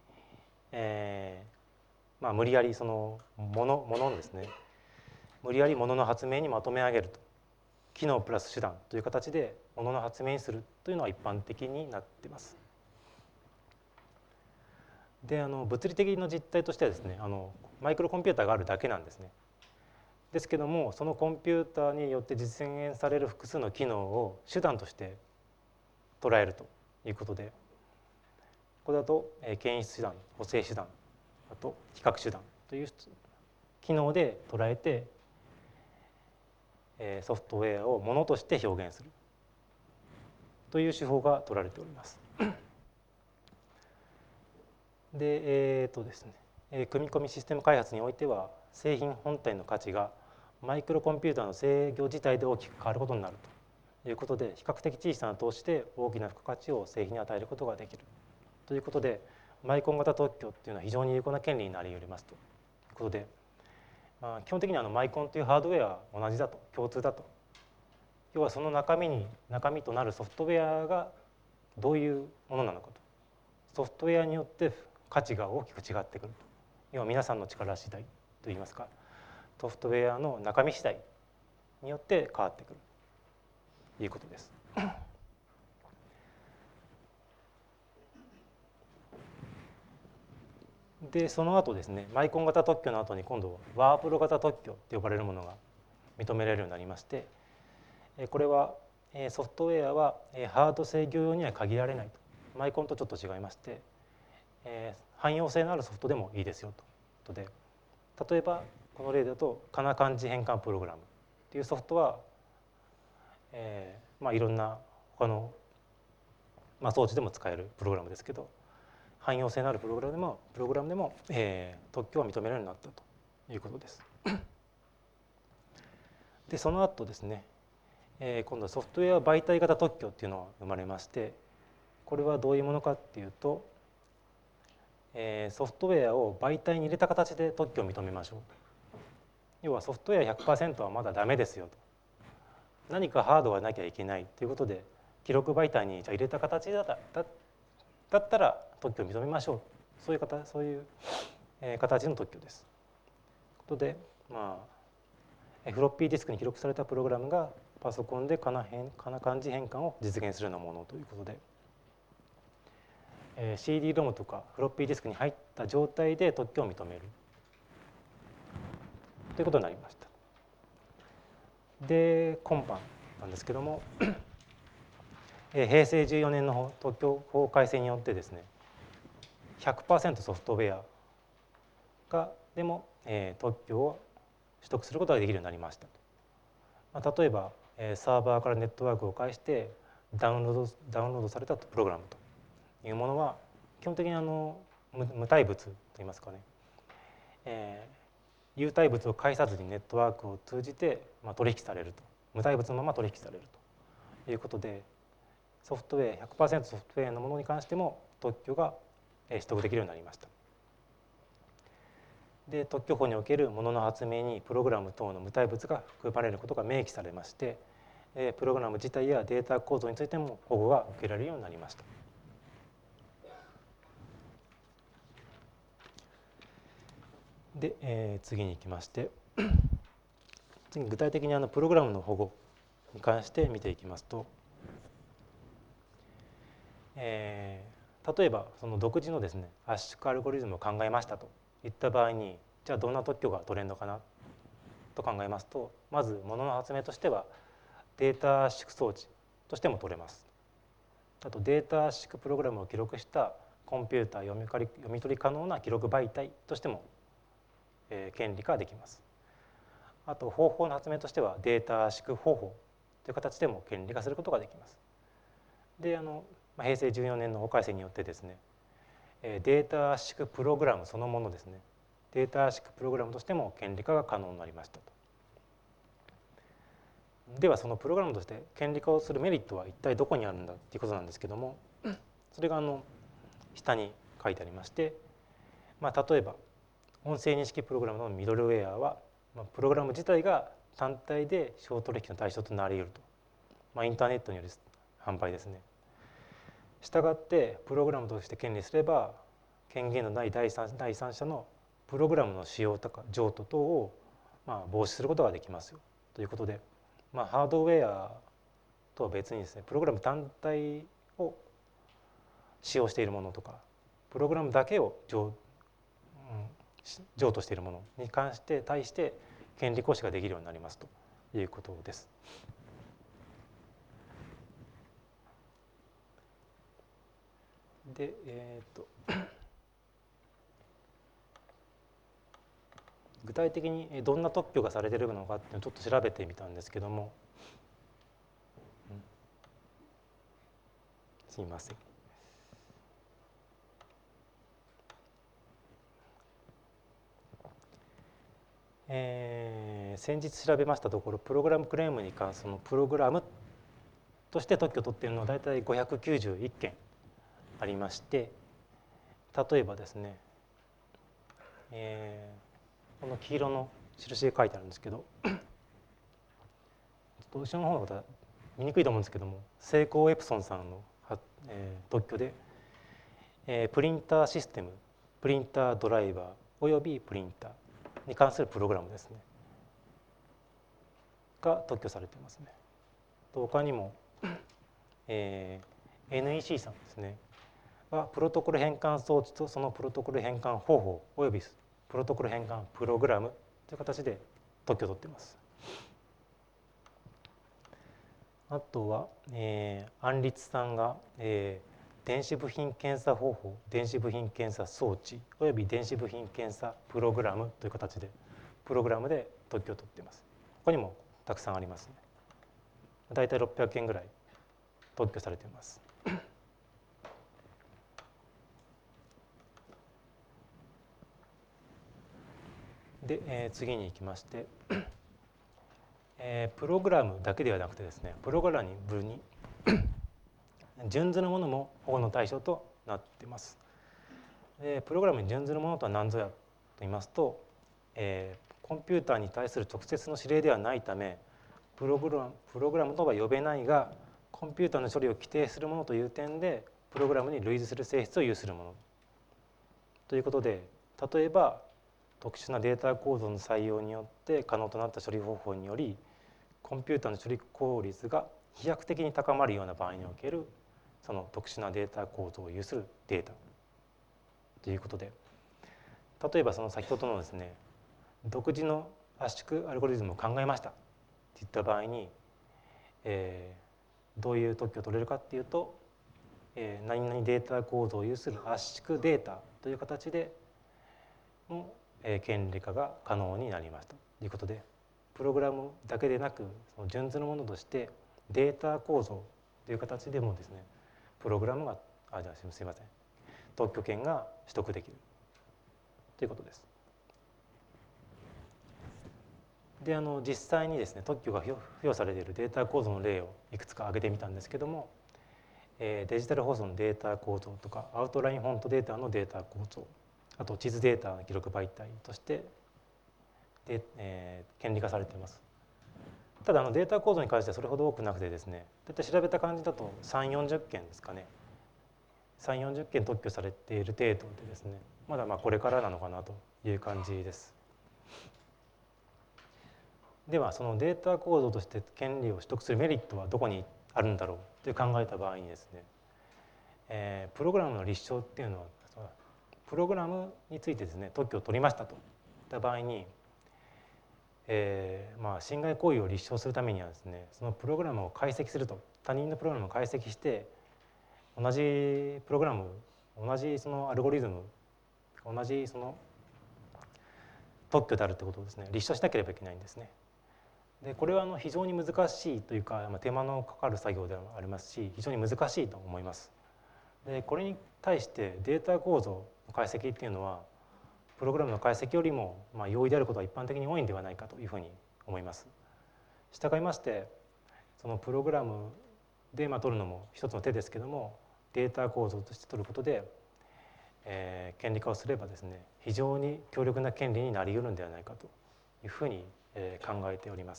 無理やりそのもののですね無理やりものの発明にまとめ上げると、機能プラス手段という形でものの発明にするというのは一般的になっています。で物理的な実態としてはですねマイクロコンピューターがあるだけなんですね。ですけどもそのコンピューターによって実現される複数の機能を手段として捉えるということで、これだと検出手段、補正手段、あと比較手段という機能で捉えてソフトウェアをものとして表現するという手法が取られております。でですね、組み込みシステム開発においては製品本体の価値がマイクロコンピューターの制御自体で大きく変わることになるということで、比較的小さな投資で大きな付加価値を製品に与えることができるということで、マイコン型特許っていうのは非常に有効な権利になり得ますということで、基本的にはマイコンというハードウェアは同じだと、共通だと。要はその中身となるソフトウェアがどういうものなのかと、ソフトウェアによって価値が大きく違ってくると、要は皆さんの力次第といいますか、ソフトウェアの中身次第によって変わってくるということです。でその後ですね、マイコン型特許の後に今度ワープロ型特許と呼ばれるものが認められるようになりまして、これはソフトウェアはハード制御用には限られないと、マイコンとちょっと違いまして、汎用性のあるソフトでもいいですよということで、例えばこの例だとかな漢字変換プログラムっていうソフトは、いろんな他の、装置でも使えるプログラムですけど、汎用性のあるプログラムでも、特許は認められるようになったということです。でその後ですね、 今度はソフトウェア媒体型特許っていうのが生まれまして、これはどういうものかっていうと、ソフトウェアを媒体に入れた形で特許を認めましょう。要はソフトウェア 100% はまだダメですよと、何かハードがなきゃいけないということで、記録媒体にじゃあ入れた形だったら特許を認めましょう、そういう形の特許です。ということで、フロッピーディスクに記録されたプログラムがパソコンでかな漢字変換を実現するようなものということで、CD ロムとかフロッピーディスクに入った状態で特許を認めるということになりました。で、今般なんですけども、平成14年の特許法改正によってですね、100% ソフトウェアでも特許を取得することができるようになりました。例えばサーバーからネットワークを介してダウンロードされたプログラムというものは基本的に無体物といいますかね、有体物を介さずにネットワークを通じて取引されると、無体物のまま取引されるということで、ソフトウェア 100% ソフトウェアのものに関しても特許が取得できるようになりました。で、特許法におけるものの発明にプログラム等の無体物が含まれることが明記されまして、プログラム自体やデータ構造についても保護が受けられるようになりました。で、次に行きまして次に具体的にプログラムの保護に関して見ていきますと、例えばその独自のですね圧縮アルゴリズムを考えましたといった場合に、じゃあどんな特許が取れるのかなと考えますと、まずものの発明としてはデータ圧縮装置としても取れます。あとデータ圧縮プログラムを記録したコンピューター読み取り可能な記録媒体としても権利化できます。あと方法の発明としてはデータ圧縮方法という形でも権利化することができます。で、平成14年の法改正によってですね、データ圧縮プログラムそのものですね、データ圧縮プログラムとしても権利化が可能になりましたと。ではそのプログラムとして権利化をするメリットは一体どこにあるんだっていうことなんですけども、それが下に書いてありまして、例えば音声認識プログラムのミドルウェアは、プログラム自体が単体で商取引の対象となり得ると、インターネットによる販売ですね。したがってプログラムとして権利すれば権限のない第三者のプログラムの使用とか譲渡等を防止することができますよということで、ハードウェアとは別にですね、プログラム単体を使用しているものとかプログラムだけを譲渡しているものに対して権利行使ができるようになりますということです。で、具体的にどんな特許がされているのかっていうのをちょっと調べてみたんですけども、すみません。先日調べましたところ、プログラムクレームに関するプログラムとして特許を取っているのは大体591件ありまして、例えばですね、この黄色の印で書いてあるんですけど、後ろの方の方は見にくいと思うんですけども、セイコーエプソンさんの特許で、プリンターシステム、プリンタードライバーおよびプリンターに関するプログラムですねが特許されていますね。他にも、NEC さんですねはプロトコル変換装置とそのプロトコル変換方法およびプロトコル変換プログラムという形で特許を取っています。あとは、安立さんが、電子部品検査方法、電子部品検査装置および電子部品検査プログラムという形でプログラムで特許を取っています。他にもたくさんありますね。だいたい600件ぐらい特許されています。で、次に行きまして、 プログラムだけではなくてですね、プログラムに準ずるものも保護の対象となっています。プログラムに準ずるものとは何ぞやと言いますと、コンピューターに対する直接の指令ではないためプログラムとは呼べないがコンピューターの処理を規定するものという点でプログラムに類似する性質を有するものということで、例えば特殊なデータ構造の採用によって可能となった処理方法によりコンピューターの処理効率が飛躍的に高まるような場合におけるその特殊なデータ構造を有するデータということで、例えばその先ほどのですね、独自の圧縮アルゴリズムを考えましたっていった場合に、どういう特許を取れるかっていうと、何々データ構造を有する圧縮データという形での権利化が可能になりましたということで、プログラムだけでなくその準ずるものとしてデータ構造という形でもですね、プログラムがすいません、特許権が取得できるということです。で実際にですね、特許が付与されているデータ構造の例をいくつか挙げてみたんですけども、デジタル放送のデータ構造とかアウトラインフォントデータのデータ構造、あと地図データの記録媒体として権利化されています。ただデータ構造に関してはそれほど多くなくてですね、大体調べた感じだと30-40件ですかね、30-40件特許されている程度でですね、まだこれからなのかなという感じです。ではそのデータ構造として権利を取得するメリットはどこにあるんだろうと考えた場合にですね、プログラムの立証っていうのはプログラムについてですね特許を取りましたといった場合に、侵害行為を立証するためにはですね、そのプログラムを解析すると、他人のプログラムを解析して同じプログラム、同じそのアルゴリズム、同じその特許であるということをですね立証しなければいけないんですね。でこれは非常に難しいというか、手間のかかる作業ではありますし、非常に難しいと思います。でこれに対してデータ構造の解析っていうのはプログラムの解析よりも容易であることが一般的に多いんではないかというふうに思います。したがいましてそのプログラムで取るのも一つの手ですけども、データ構造として取ることで、権利化をすればですね、非常に強力な権利になり得るんではないかというふうに考えております。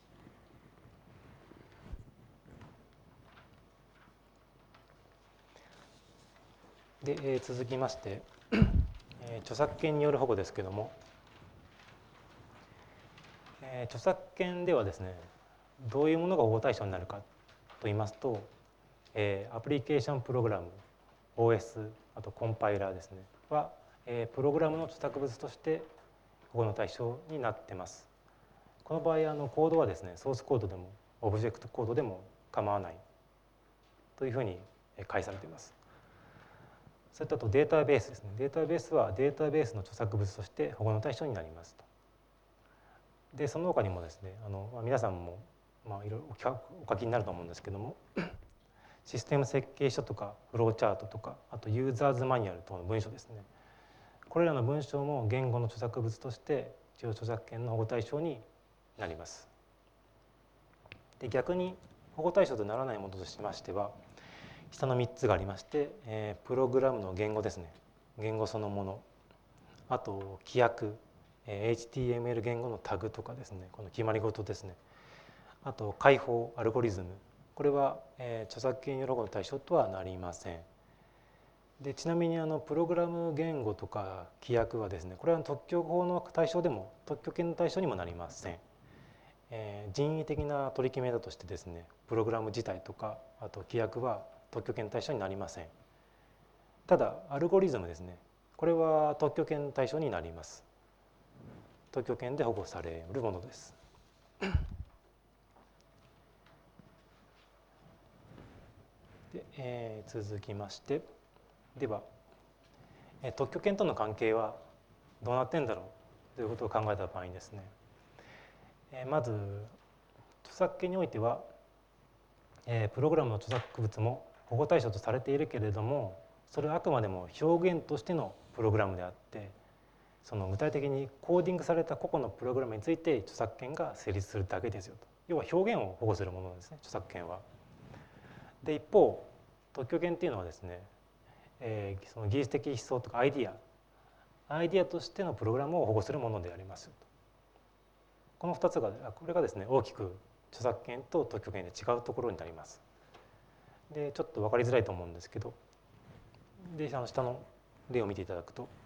で続きまして著作権による保護ですけども、著作権ではですねどういうものが保護対象になるかと言いますと、アプリケーションプログラム OS あとコンパイラーですねは、プログラムの著作物として保護の対象になっています。この場合コードはですねソースコードでもオブジェクトコードでも構わないというふうに解されています。それとあとデータベースですね。データベースはデータベースの著作物として保護の対象になりますと。でその他にもですね皆さんもいろいろお書きになると思うんですけどもシステム設計書とかフローチャートとかあとユーザーズマニュアル等の文書ですね、これらの文章も言語の著作物として一応著作権の保護対象になります。で逆に保護対象とならないものとしましては下の3つがありまして、プログラムの言語ですね、言語そのもの、あと規約、HTML 言語のタグとかですね、この決まり事ですね、あと解放アルゴリズム、これは、著作権による保護の対象とはなりません。でちなみにプログラム言語とか規約はですね、これは特許法の対象でも特許権の対象にもなりません。人為的な取り決めだとしてですね、プログラム自体とかあと規約は特許権の対象になりません。ただアルゴリズムですね、これは特許権の対象になります。特許権で保護されるものです。で、続きましてでは特許権との関係はどうなってんだろうということを考えた場合にですね、まず著作権においてはプログラムの著作物も保護対象とされているけれども、それはあくまでも表現としてのプログラムであってその具体的にコーディングされた個々のプログラムについて著作権が成立するだけですよと。要は表現を保護するものですね、著作権は。で一方特許権っていうのはですね、その技術的思想とかアイディアとしてのプログラムを保護するものでありますよと。この2つがこれがですね大きく著作権と特許権で違うところになります。でちょっと分かりづらいと思うんですけど、で下の例を見ていただくと、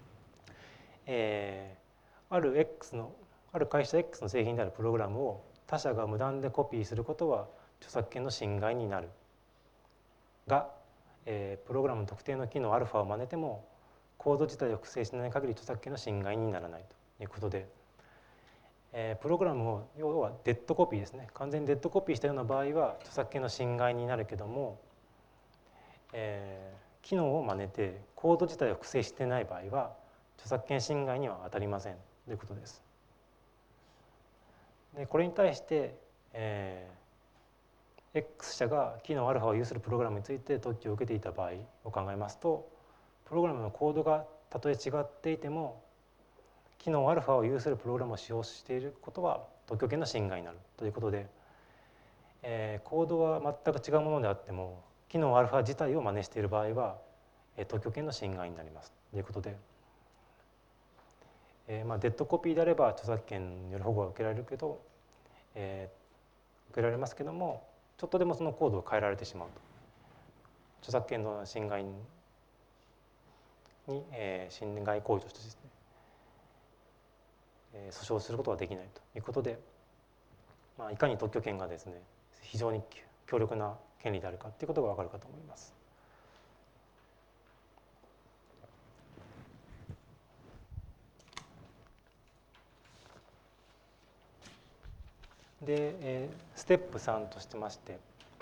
ある会社 X の製品であるプログラムを他社が無断でコピーすることは著作権の侵害になるが、プログラムの特定の機能アルファを真似てもコード自体を複製しない限り著作権の侵害にならないということで、プログラムを要はデッドコピーですね、完全にデッドコピーしたような場合は著作権の侵害になるけども、機能を真似てコード自体を複製してない場合は著作権侵害には当たりませんということです。でこれに対して、X 社が機能アルファを有するプログラムについて特許を受けていた場合を考えますと、プログラムのコードがたとえ違っていても機能アルファを有するプログラムを使用していることは特許権の侵害になるということで、コードは全く違うものであっても機能アルファ自体を真似している場合は特許権の侵害になりますということで、デッドコピーであれば著作権による保護が受けられるけど、受けられますけどもちょっとでもそのコードを変えられてしまうと著作権の侵害に、侵害行為としてですね、訴訟することができないということで、いかに特許権がですね非常に強力な権利であるかということが分かるかと思います。で、ステップ3としてまして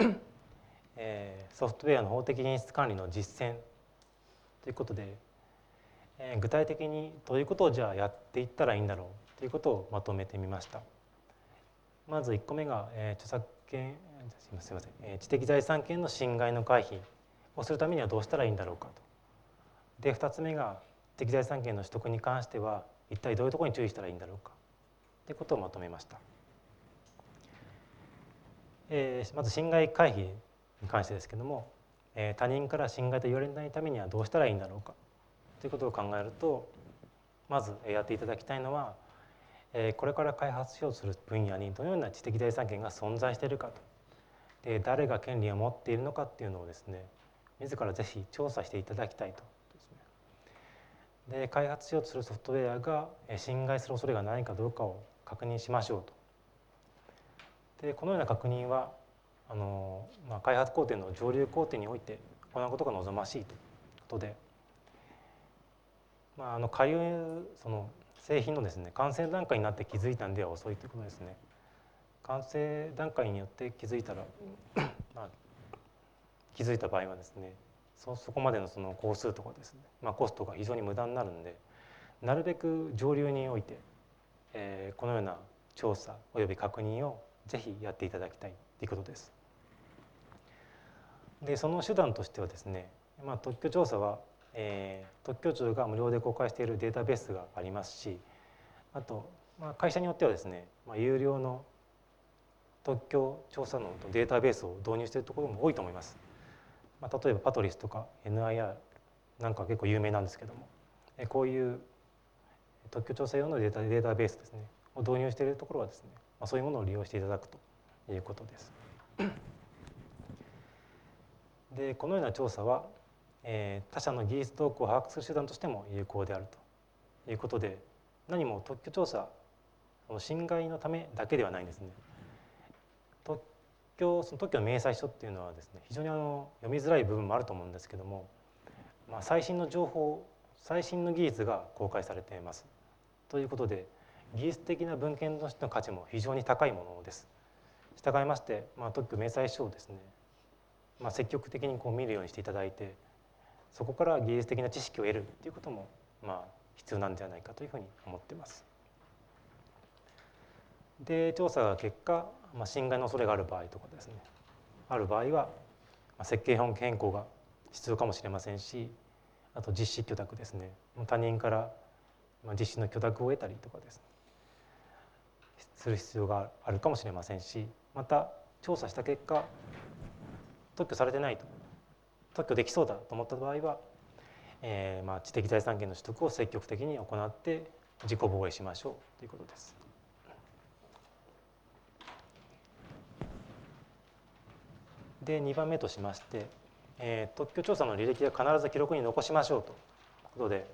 ソフトウェアの法的品質管理の実践ということで、具体的にどういうことをじゃあやっていったらいいんだろうということをまとめてみました。まず1個目が、著作権すいません、知的財産権の侵害の回避をするためにはどうしたらいいんだろうかと。で2つ目が知的財産権の取得に関しては一体どういうところに注意したらいいんだろうかということをまとめました。まず侵害回避に関してですけども、他人から侵害と言われないためにはどうしたらいいんだろうかということを考えると、まずやっていただきたいのは、これから開発しようとする分野にどのような知的財産権が存在しているかと、で誰が権利を持っているのかっていうのをですね自らぜひ調査していただきたいとですね。で開発しようとするソフトウェアが侵害する恐れがないかどうかを確認しましょうと。でこのような確認は開発工程の上流工程において行うことが望ましいということで、その製品のですね完成段階になって気づいたんでは遅いということですね。完成段階によって気づいたら気づいた場合はですねそこまでのその工数とかですね、コストが非常に無駄になるんで、なるべく上流において、このような調査および確認をぜひやっていただきたいということです。でその手段としてはですね、特許調査は、特許庁が無料で公開しているデータベースがありますし、あと、会社によってはですね、有料の特許調査のデータベースを導入しているところも多いと思います。例えばパトリスとか NIR なんか結構有名なんですけども、こういう特許調査用のデータベースですねを導入しているところはですね、そういうものを利用していただくということです。でこのような調査は、他社の技術動向を把握する手段としても有効であるということで、何も特許調査侵害のためだけではないんですね。その特許の明細書っていうのはですね非常に読みづらい部分もあると思うんですけども、最新の情報最新の技術が公開されていますということで、技術的な文献としての価値も非常に高いものです。従いまして、特許明細書をですね、積極的に見るようにしていただいて、そこから技術的な知識を得るということも必要なんじゃないかというふうに思っています。で調査が結果、侵害の恐れがある場合とかですね、ある場合は設計変更が必要かもしれませんし、あと実施許諾ですね、他人から実施の許諾を得たりとかですねする必要があるかもしれませんし、また調査した結果特許されてないと、特許できそうだと思った場合は、知的財産権の取得を積極的に行って自己防衛しましょうということです。で2番目としまして、特許調査の履歴は必ず記録に残しましょうということで、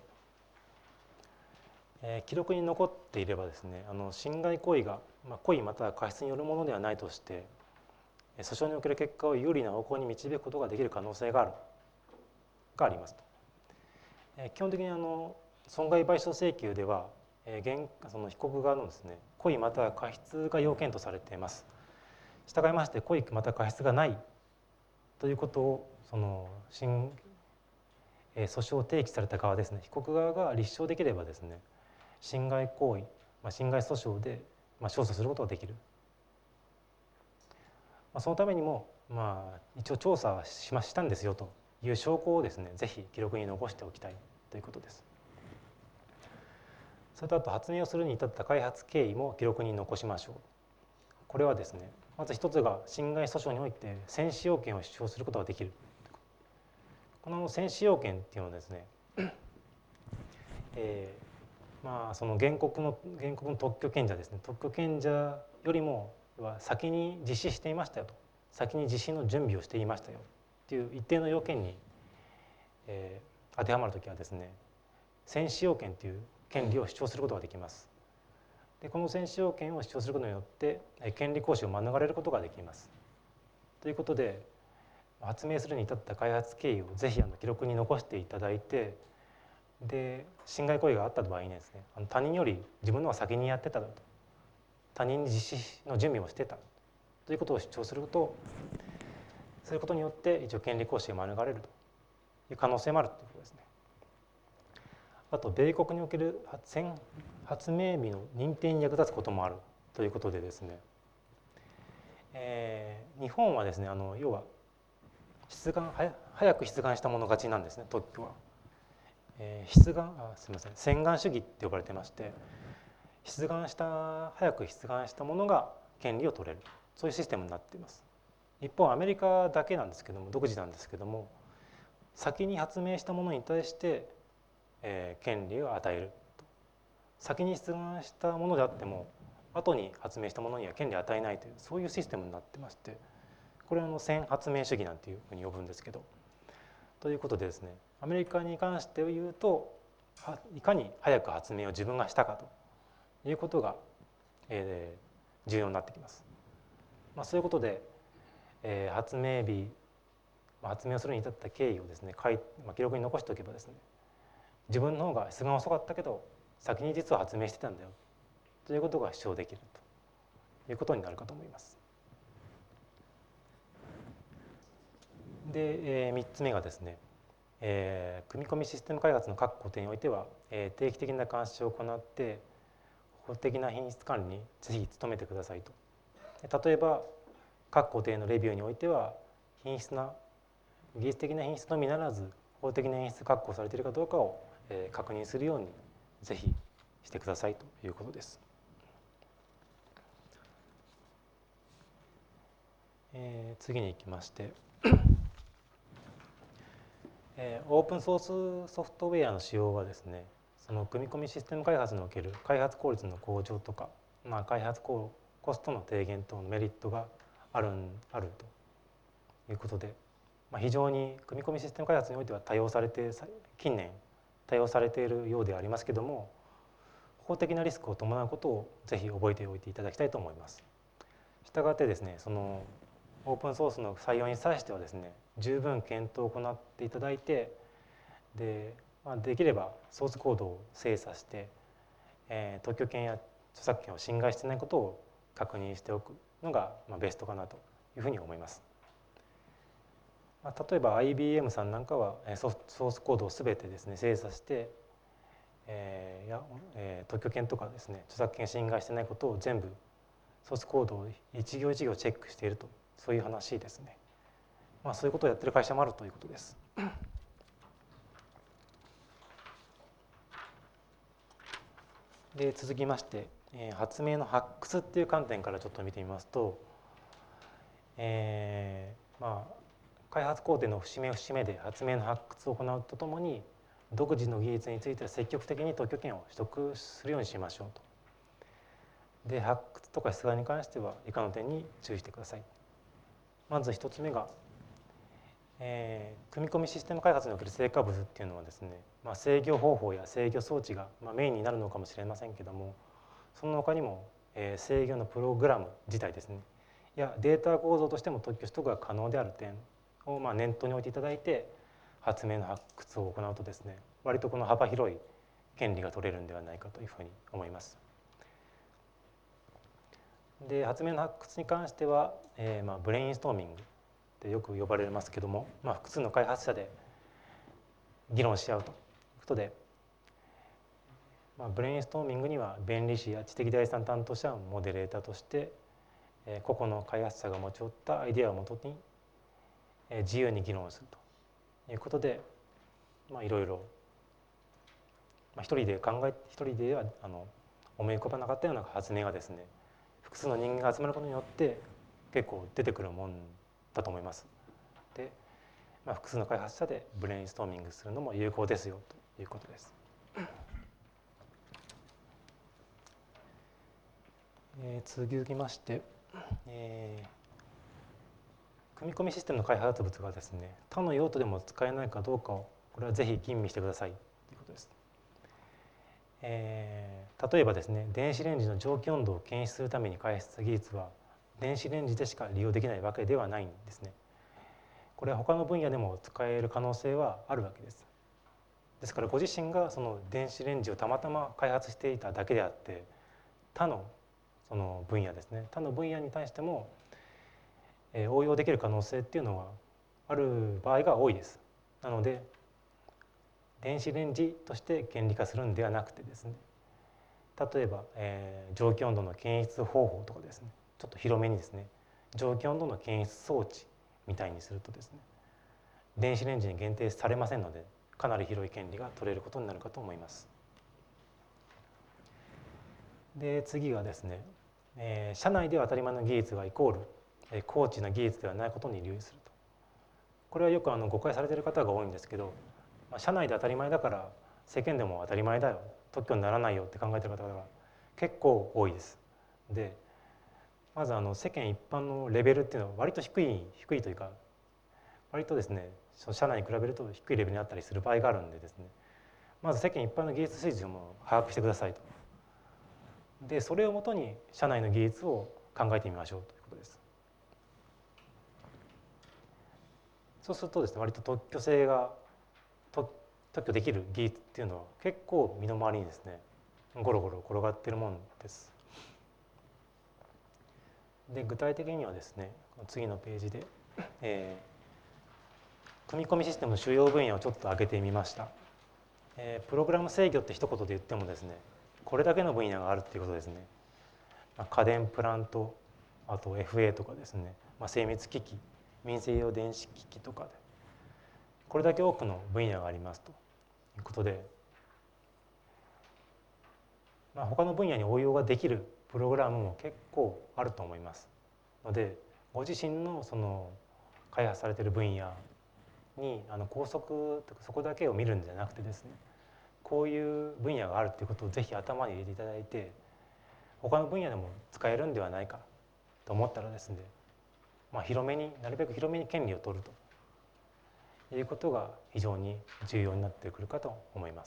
記録に残っていればですね、侵害行為が、故意または過失によるものではないとして訴訟における結果を有利な方向に導くことができる可能性がありますと。基本的に損害賠償請求ではその被告側のですね故意または過失が要件とされています。従いまして故意または過失がないということを訴訟を提起された側ですね、被告側が立証できればですね侵害行為、侵害訴訟で勝訴することができる。そのためにも、一応調査はしたんですよという証拠をですねぜひ記録に残しておきたいということです。それとあと発明をするに至った開発経緯も記録に残しましょう。これはですねまず一つが侵害訴訟において戦死要件を主張することができる。この戦死要件っていうのはですねその原告の特許権者ですね、特許権者よりも先に実施していましたよと、先に実施の準備をしていましたよっていう一定の要件に、当てはまるときはですね戦死要件という権利を主張することができます。でこの戦死要件を主張することによって権利行使を免れることができます。ということで発明するに至った開発経緯をぜひ記録に残していただいて、で侵害行為があった場合にですね他人より自分の方が先にやってたと、他人に実施の準備をしてたということを主張することによって一応権利行使が免れるという可能性もあるということですね。あと米国における発明日の認定に役立つこともあるということでですね、日本はですね要は早く出願したもの勝ちなんですね、特許は。先願主義って呼ばれてまして、早く出願したものが権利を取れる、そういうシステムになっています。一方アメリカだけなんですけども、独自なんですけども、先に発明したものに対して、権利を与える。先に出願したものであっても後に発明したものには権利を与えないという、そういうシステムになってまして、これは先発明主義なんていうふうに呼ぶんですけど、ということでですねアメリカに関して言うといかに早く発明を自分がしたかということが、重要になってきます。そういうことで、発明をするに至った経緯をですね記録に残しておけばですね、自分の方が出願遅かったけど先に実は発明してたんだよということが主張できるということになるかと思います。で、3つ目がですね、組み込みシステム開発の各工程においては、定期的な監視を行って法的な品質管理にぜひ努めてくださいと。例えば各工程のレビューにおいては技術的な品質のみならず法的な品質確保されているかどうかを確認するようにぜひしてくださいということです。次に行きましてオープンソースソフトウェアの使用はですね、その組み込みシステム開発における開発効率の向上とか、開発コストの低減等のメリットがあるということで、非常に組み込みシステム開発においては近年多用されているようでありますけども、法的なリスクを伴うことをぜひ覚えておいていただきたいと思います。したがってですね、そのオープンソースの採用に際してはですね、十分検討を行っていただいて、できればソースコードを精査して、特許権や著作権を侵害していないことを確認しておくのがベストかなというふうに思います。例えば IBM さんなんかはソースコードを全てですね精査して、特許権とかですね著作権侵害してないことを全部ソースコードを一行一行チェックしていると、そういう話ですね。そういうことをやってる会社もあるということです。 で続きまして、発明の発掘っていう観点からちょっと見てみますと、開発工程の節目節目で発明の発掘を行うとともに、独自の技術については積極的に特許権を取得するようにしましょうと。で発掘とか出願に関しては以下の点に注意してください。まず1つ目が、組み込みシステム開発における成果物っていうのはですね、制御方法や制御装置がメインになるのかもしれませんけども、その他にも制御のプログラム自体ですねやデータ構造としても特許取得が可能である点を念頭に置いていただいて発明の発掘を行うとですね、割とこの幅広い権利が取れるんではないかというふうに思います。で発明の発掘に関しては、ブレインストーミングってよく呼ばれますけども、複数の開発者で議論し合うということで、ブレインストーミングには弁理士や知的財産担当者をモデレーターとして個々の開発者が持ち寄ったアイデアをもとに自由に議論するということで、いろいろ一人では思い浮かばなかったような発明がですね、複数の人間が集まることによって結構出てくるもんだと思います。で、複数の開発者でブレインストーミングするのも有効ですよということです。続きまして、組み込みシステムの開発物がですね、他の用途でも使えないかどうかをこれはぜひ吟味してくださいということです。例えばですね、電子レンジの蒸気温度を検出するために開発した技術は電子レンジでしか利用できないわけではないんですね。これは他の分野でも使える可能性はあるわけです。ですからご自身がその電子レンジをたまたま開発していただけであって、他のその分野ですね、他の分野に対しても応用できる可能性っていうのはある場合が多いです。なので電子レンジとして原理化するんではなくてですね、例えば、蒸気温度の検出方法とかですね、ちょっと広めにですね、蒸気温度の検出装置みたいにするとですね、電子レンジに限定されませんので、かなり広い権利が取れることになるかと思います。で次はですね、社内では当たり前の技術がイコール高知な技術ではないことに留意すると。これはよく誤解されている方が多いんですけど、社内で当たり前だから世間でも当たり前だよ、特許にならないよって考えている方が結構多いです。でまず世間一般のレベルっていうのは割と低いというか、割とですね社内に比べると低いレベルにあったりする場合があるんでですね、まず世間一般の技術水準を把握してくださいと。でそれをもとに社内の技術を考えてみましょうということです。そうするとですね、割と特許できる技術っていうのは結構身の回りにですねゴロゴロ転がっているもんです。で具体的にはですね、次のページで、組み込みシステムの主要分野をちょっと挙げてみました。プログラム制御って一言で言ってもですね、これだけの分野があるっていうことですね。家電プラント、あと FA とかですね、精密機器、民生用電子機器とかでこれだけ多くの分野がありますということで、他の分野に応用ができるプログラムも結構あると思いますので、ご自身のその開発されている分野に拘束とかそこだけを見るんじゃなくてですね、こういう分野があるということをぜひ頭に入れていただいて、他の分野でも使えるんではないかと思ったらですね、なるべく広めに権利を取るということが非常に重要になってくるかと思います。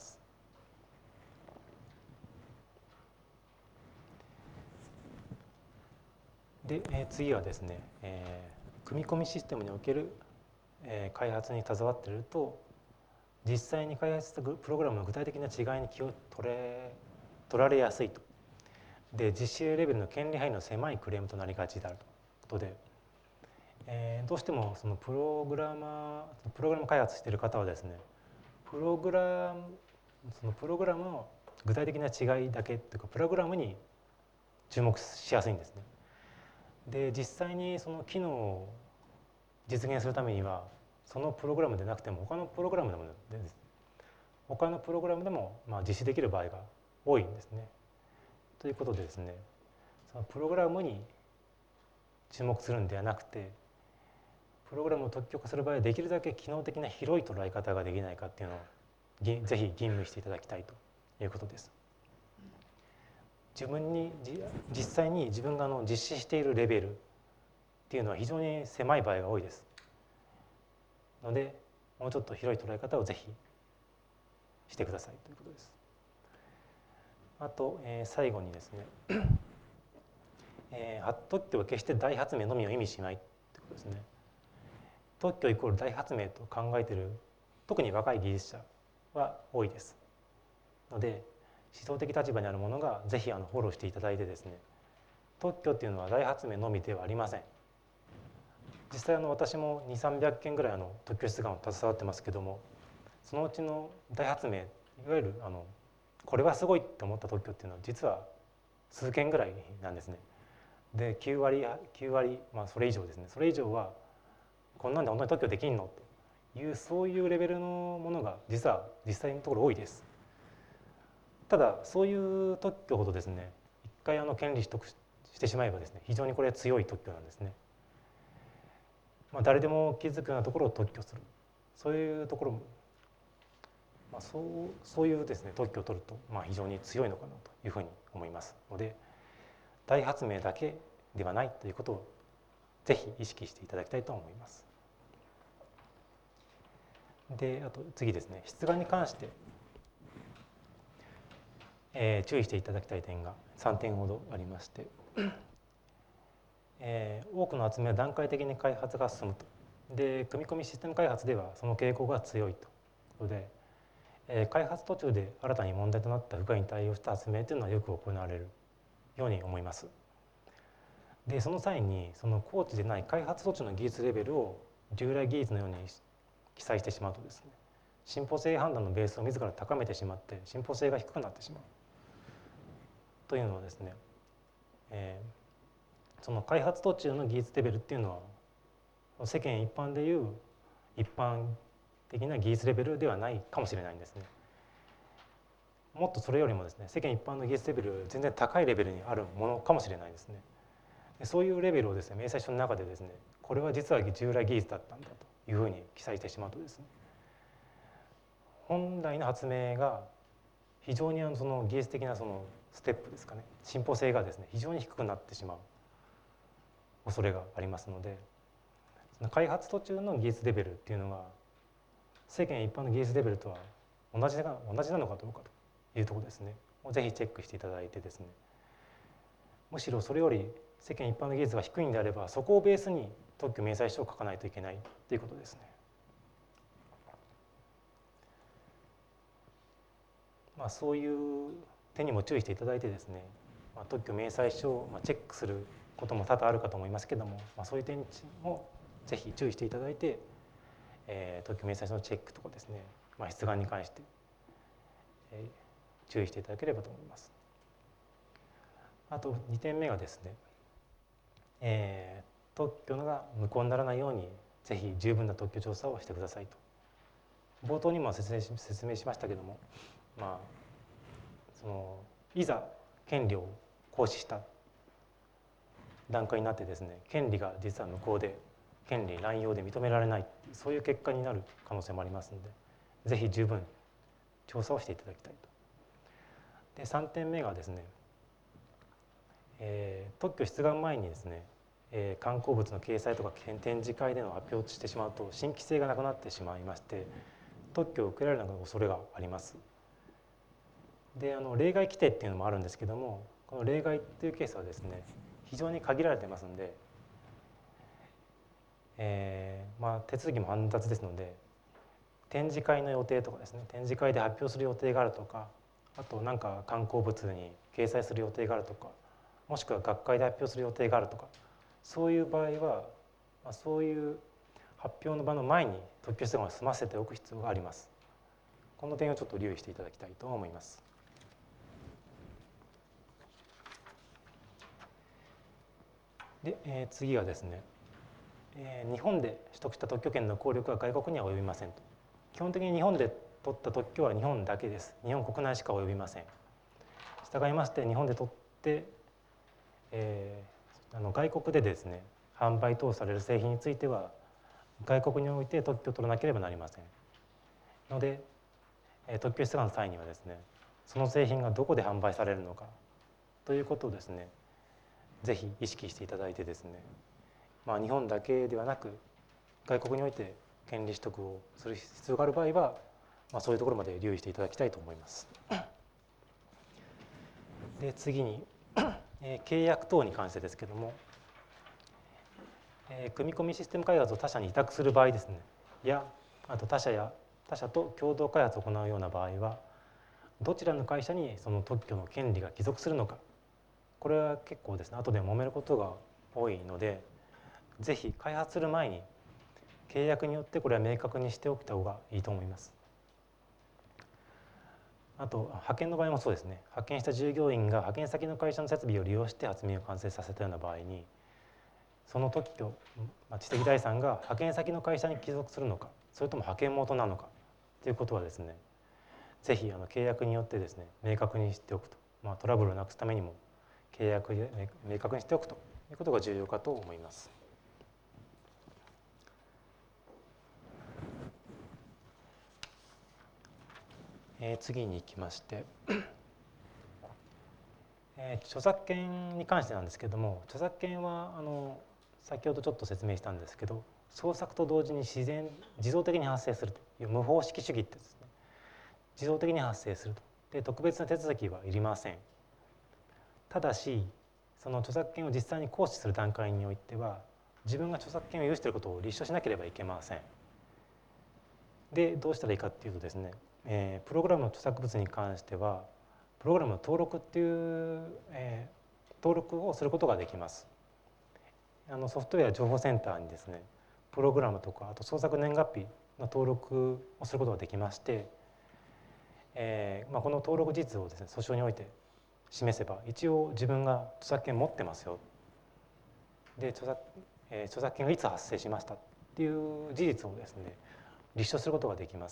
で次はですね、組み込みシステムにおける開発に携わっていると、実際に開発したプログラムの具体的な違いに気を取られやすいと。で実習レベルの権利範囲の狭いクレームとなりがちであるということで、どうしてもそのプログラム開発している方はですね、プログラムの具体的な違いだけというか、プログラムに注目しやすいんですね。で実際にその機能を実現するためにはそのプログラムでなくても他のプログラムでも実施できる場合が多いんですね。 ということでですね、そのプログラムに注目するんではなくて、プログラムを特許化する場合はできるだけ機能的な広い捉え方ができないかっていうのをぜひ吟味していただきたいということです。実際に自分が実施しているレベルっていうのは非常に狭い場合が多いですので、もうちょっと広い捉え方をぜひしてくださいということです。あと、最後にですね特許は決して大発明のみを意味しないということですね。特許イコール大発明と考えている特に若い技術者は多いですので、指導的立場にあるものがぜひフォローしていただいてですね、特許っていうのは大発明のみではありません。実際私も200-300件ぐらい特許出願を携わってますけども、そのうちの大発明、いわゆるこれはすごいって思った特許っていうのは実は数件ぐらいなんですね。で9割、それ以上ですね。それ以上はこんなんで本当に特許できんのという、そういうレベルのものが実際のところ多いです。ただそういう特許ほどですね、一回権利取得してしまえばですね、非常にこれは強い特許なんですね。誰でも気づくようなところを特許する、そういうところも、そういうですね特許を取ると非常に強いのかなというふうに思いますので、大発明だけではないということをぜひ意識していただきたいと思います。で、あと次ですね、出願に関して、注意していただきたい点が3点ほどありまして、多くの集めは段階的に開発が進むと。で、組み込みシステム開発ではその傾向が強いということで、開発途中で新たに問題となった不具合に対応した発明というのはよく行われるように思います。で、その際にその高知でない開発途中の技術レベルを従来技術のように記載してしまうとですね、進歩性判断のベースを自ら高めてしまって進歩性が低くなってしまうというのはですね、その開発途中の技術レベルっていうのは世間一般でいう一般的な技術レベルではないかもしれないんですね。もっとそれよりもですね、世間一般の技術レベルより全然高いレベルにあるものかもしれないですね。そういうレベルをですね、明細書の中でですね、これは実は従来技術だったんだというふうに記載してしまうとですね、本来の発明が非常にその技術的なそのステップですかね、進歩性がですね非常に低くなってしまう恐れがありますので、その開発途中の技術レベルっていうのが世間一般の技術レベルとは同じなのかどうかというところですね、ぜひチェックしていただいてですね、むしろそれより世間一般の技術が低いんであれば、そこをベースに特許明細書を書かないといけないということですね。そういう点にも注意していただいてですね、特許明細書をチェックすることも多々あるかと思いますけども、そういう点もぜひ注意していただいて、特許明細書のチェックとかですね、出願に関して、注意していただければと思います。あと2点目がですね、特許が無効にならないようにぜひ十分な特許調査をしてくださいと。冒頭にも説明しましたけども、いざ権利を行使した段階になってですね、権利が実は無効で権利乱用で認められない、そういう結果になる可能性もありますので、ぜひ十分調査をしていただきたいと。で、3点目がですね、特許出願前にですね、刊行物の掲載とか展示会での発表をしてしまうと新規性がなくなってしまいまして、特許を受けられなくなる恐れがあります。で、例外規定っていうのもあるんですけども、この例外っていうケースはですね非常に限られてますんで、手続きも煩雑ですので、展示会の予定とかですね、展示会で発表する予定があるとか、あと何か刊行物に掲載する予定があるとか、もしくは学会で発表する予定があるとか、そういう場合は、そういう発表の場の前に特許出願を済ませておく必要があります。この点をちょっと留意していただきたいと思います。で、次はですね、日本で取得した特許権の効力は外国には及びませんと。基本的に日本で取った特許は日本だけです。日本国内しか及びません。従いまして、日本で取っ 、外国でですね販売等される製品については外国において特許を取らなければなりませんので、特許出願の際にはですねその製品がどこで販売されるのかということをですねぜひ意識していただいてですね、日本だけではなく外国において権利取得をする必要がある場合は、そういうところまで留意していただきたいと思います。で次に、契約等に関してですけども、組み込みシステム開発を他社に委託する場合ですねやあと他社と共同開発を行うような場合はどちらの会社にその特許の権利が帰属するのか、これは結構ですね後で揉めることが多いので、ぜひ開発する前に契約によってこれは明確にしておいた方がいいと思います。あと派遣の場合もそうですね。派遣した従業員が派遣先の会社の設備を利用して発明を完成させたような場合にその特許、知的財産が派遣先の会社に帰属するのかそれとも派遣元なのかということはですねぜひ契約によってですね明確にしておくと、トラブルをなくすためにも契約で明確にしておくということが重要かと思います。次に行きまして著作権に関してなんですけども、著作権は先ほどちょっと説明したんですけど創作と同時に自動的に発生するという無方式主義ってですね自動的に発生すると。で特別な手続きはいりません。ただしその著作権を実際に行使する段階においては自分が著作権を有していることを立証しなければいけません。でどうしたらいいかっていうとですね、プログラムの著作物に関してはプログラムの登録っていう、登録をすることができます。ソフトウェア情報センターにですねプログラムとかあと創作年月日の登録をすることができまして、この登録事実をですね訴訟において示せば一応自分が著作権持ってますよで著作権がいつ発生しましたっていう事実をですね立証することができます。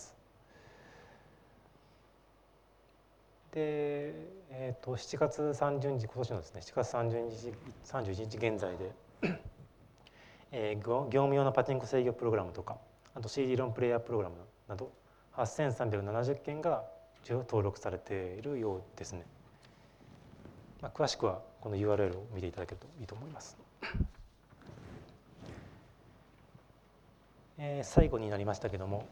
で、7月30日今年のですね7月31日現在で、業務用のパチンコ制御プログラムとかあと CD ロンプレイヤープログラムなど8370件が登録されているようですね。詳しくはこの URL を見ていただけるといいと思います。最後になりましたけども、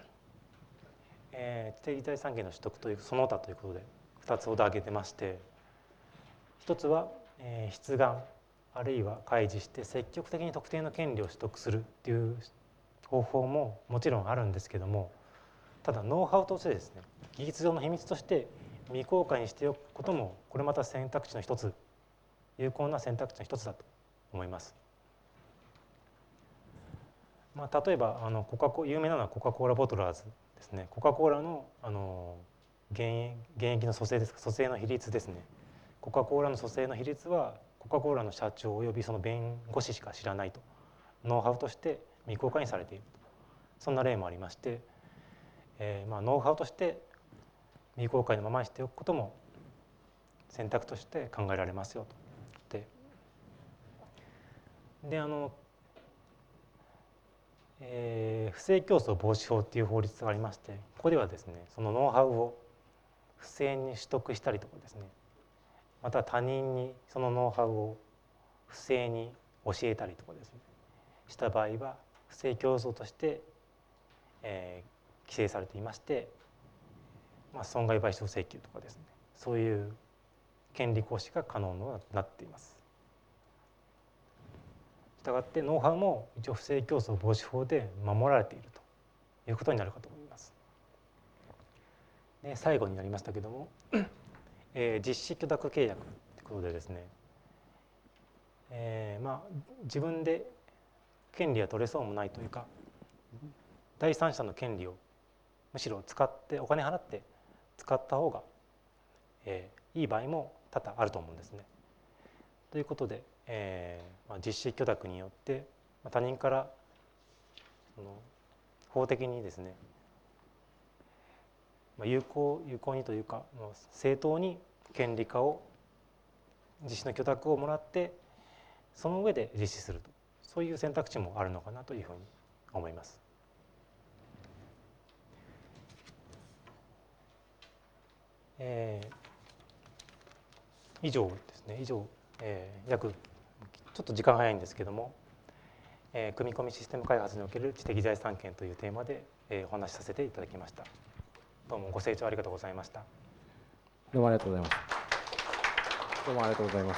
知的財産権の取得というその他ということで2つほど挙げてまして、一つは、出願あるいは開示して積極的に特定の権利を取得するっていう方法ももちろんあるんですけども、ただノウハウとしてですね技術上の秘密として未公開にしておくこともこれまた選択肢の一つ有効な選択肢の一つだと思います。例えば有名なのはコカ・コーラボトラーズですね。コカ・コーラの現役の組成の比率ですね。コカ・コーラの組成の比率はコカ・コーラの社長およびその弁護士しか知らないとノウハウとして未公開にされていると、そんな例もありまして、ノウハウとして未公開のままにしておくことも選択として考えられますよと。で不正競争防止法っていう法律がありまして、ここではですねそのノウハウを不正に取得したりとかですね、また他人にそのノウハウを不正に教えたりとかですねした場合は不正競争として、規制されていまして、損害賠償請求とかですねそういう権利行使が可能になっています。したがってノウハウも一応不正競争防止法で守られているということになるかと思います。で最後になりましたけども、実施許諾契約ということでですね、自分で権利は取れそうもないというか第三者の権利をむしろ使ってお金払って使った方が、いい場合も多々あると思うんですね。ということで、実施許諾によって他人から法的にですね有効にというか正当に権利化を実施の許諾をもらってその上で実施すると、そういう選択肢もあるのかなというふうに思います。以上ですね。約ちょっと時間早いんですけども、組み込みシステム開発における知的財産権というテーマで、お話しさせていただきました。どうもご清聴ありがとうございました。 どうもありがとうございます。どうもありがとうございます。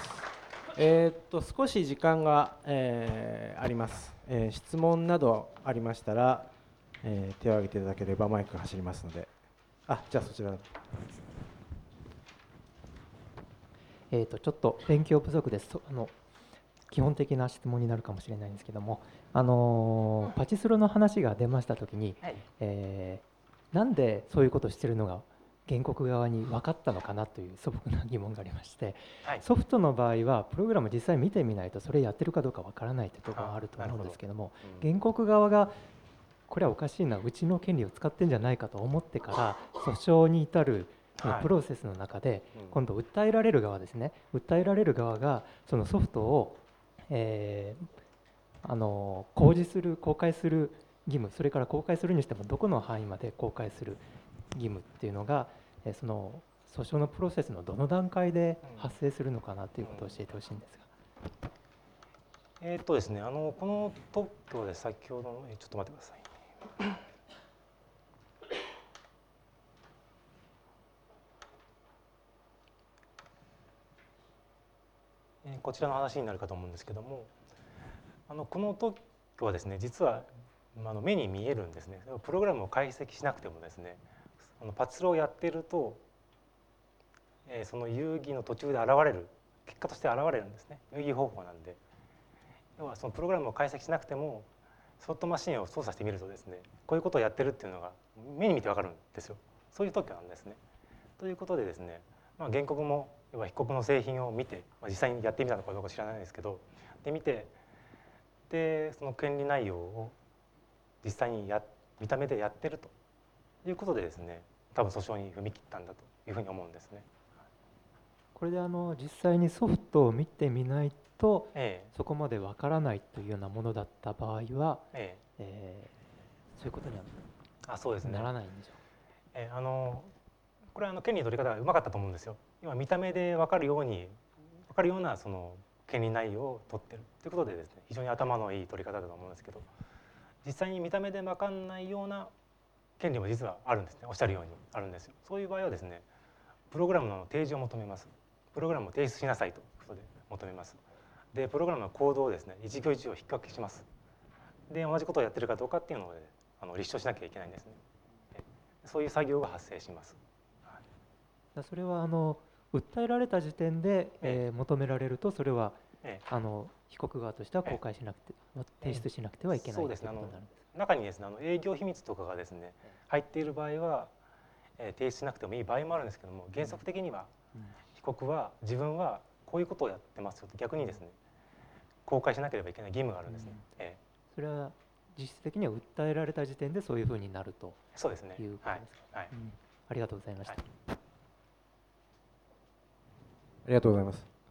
少し時間が、あります。質問などありましたら、手を挙げていただければマイクが走りますので。じゃあそちら。 ちょっと勉強不足です。基本的な質問になるかもしれないんですけども、パチスロの話が出ましたときに、はい、なんでそういうことをしているのが原告側に分かったのかなという素朴な疑問がありまして、はい、ソフトの場合はプログラムを実際見てみないとそれやってるかどうか分からないというところがあると思うんですけども、原告側がこれはおかしいな、うちの権利を使ってんじゃないかと思ってから訴訟に至るプロセスの中で、今度訴えられる側ですね、訴えられる側がそのソフトを、公示する、公開する義務、それから公開するにしてもどこの範囲まで公開する義務っていうのが、その訴訟のプロセスのどの段階で発生するのかなということを教えてほしいんですが。ですね、この特許で先ほどの、ちょっと待ってください。こちらの話になるかと思うんですけども、この特許はですね、実は目に見えるんですね。プログラムを解析しなくてもですね、パチスロをやっていると、その遊戯の途中で現れる、結果として現れるんですね。遊戯方法なんで、要はそのプログラムを解析しなくてもスロットマシンを操作してみるとですね、こういうことをやってるっていうのが目に見てわかるんですよ。そういう特許なんですね。ということでですね、原告も要は被告の製品を見て、実際にやってみたのかどうか知らないですけど、で見て、でその権利内容を実際に見た目でやってるということでですね、多分訴訟に踏み切ったんだというふうに思うんですね。 これで実際にソフトを見てみないと、そこまでわからないというようなものだった場合は、そういうことにはならないんでしょうか。 これは権利の取り方がうまかったと思うんですよ。今見た目で分かるようなその権利内容を取ってるということでですね、非常に頭のいい取り方だと思うんですけど、実際に見た目で分かんないような権利も実はあるんですね。おっしゃるようにあるんですよ。そういう場合はですね、プログラムの提示を求めます。プログラムを提出しなさいということで求めます。でプログラムのコードをですね、一行一行引っ掛けします。で同じことをやってるかどうかっていうのを、立証しなきゃいけないんですね。そういう作業が発生します。 それは訴えられた時点で、求められると、それは、被告側としては公開しなくて、提出しなくてはいけないということになるんですか。 中にですね、営業秘密とかがですね入っている場合は、提出しなくてもいい場合もあるんですけども、原則的には被告は自分はこういうことをやってますよと逆にですね公開しなければいけない義務があるんですね。 それは実質的には訴えられた時点でそういうふうになるとそうですね。 いうことですか。ありがとうございました。 ありがとうございます。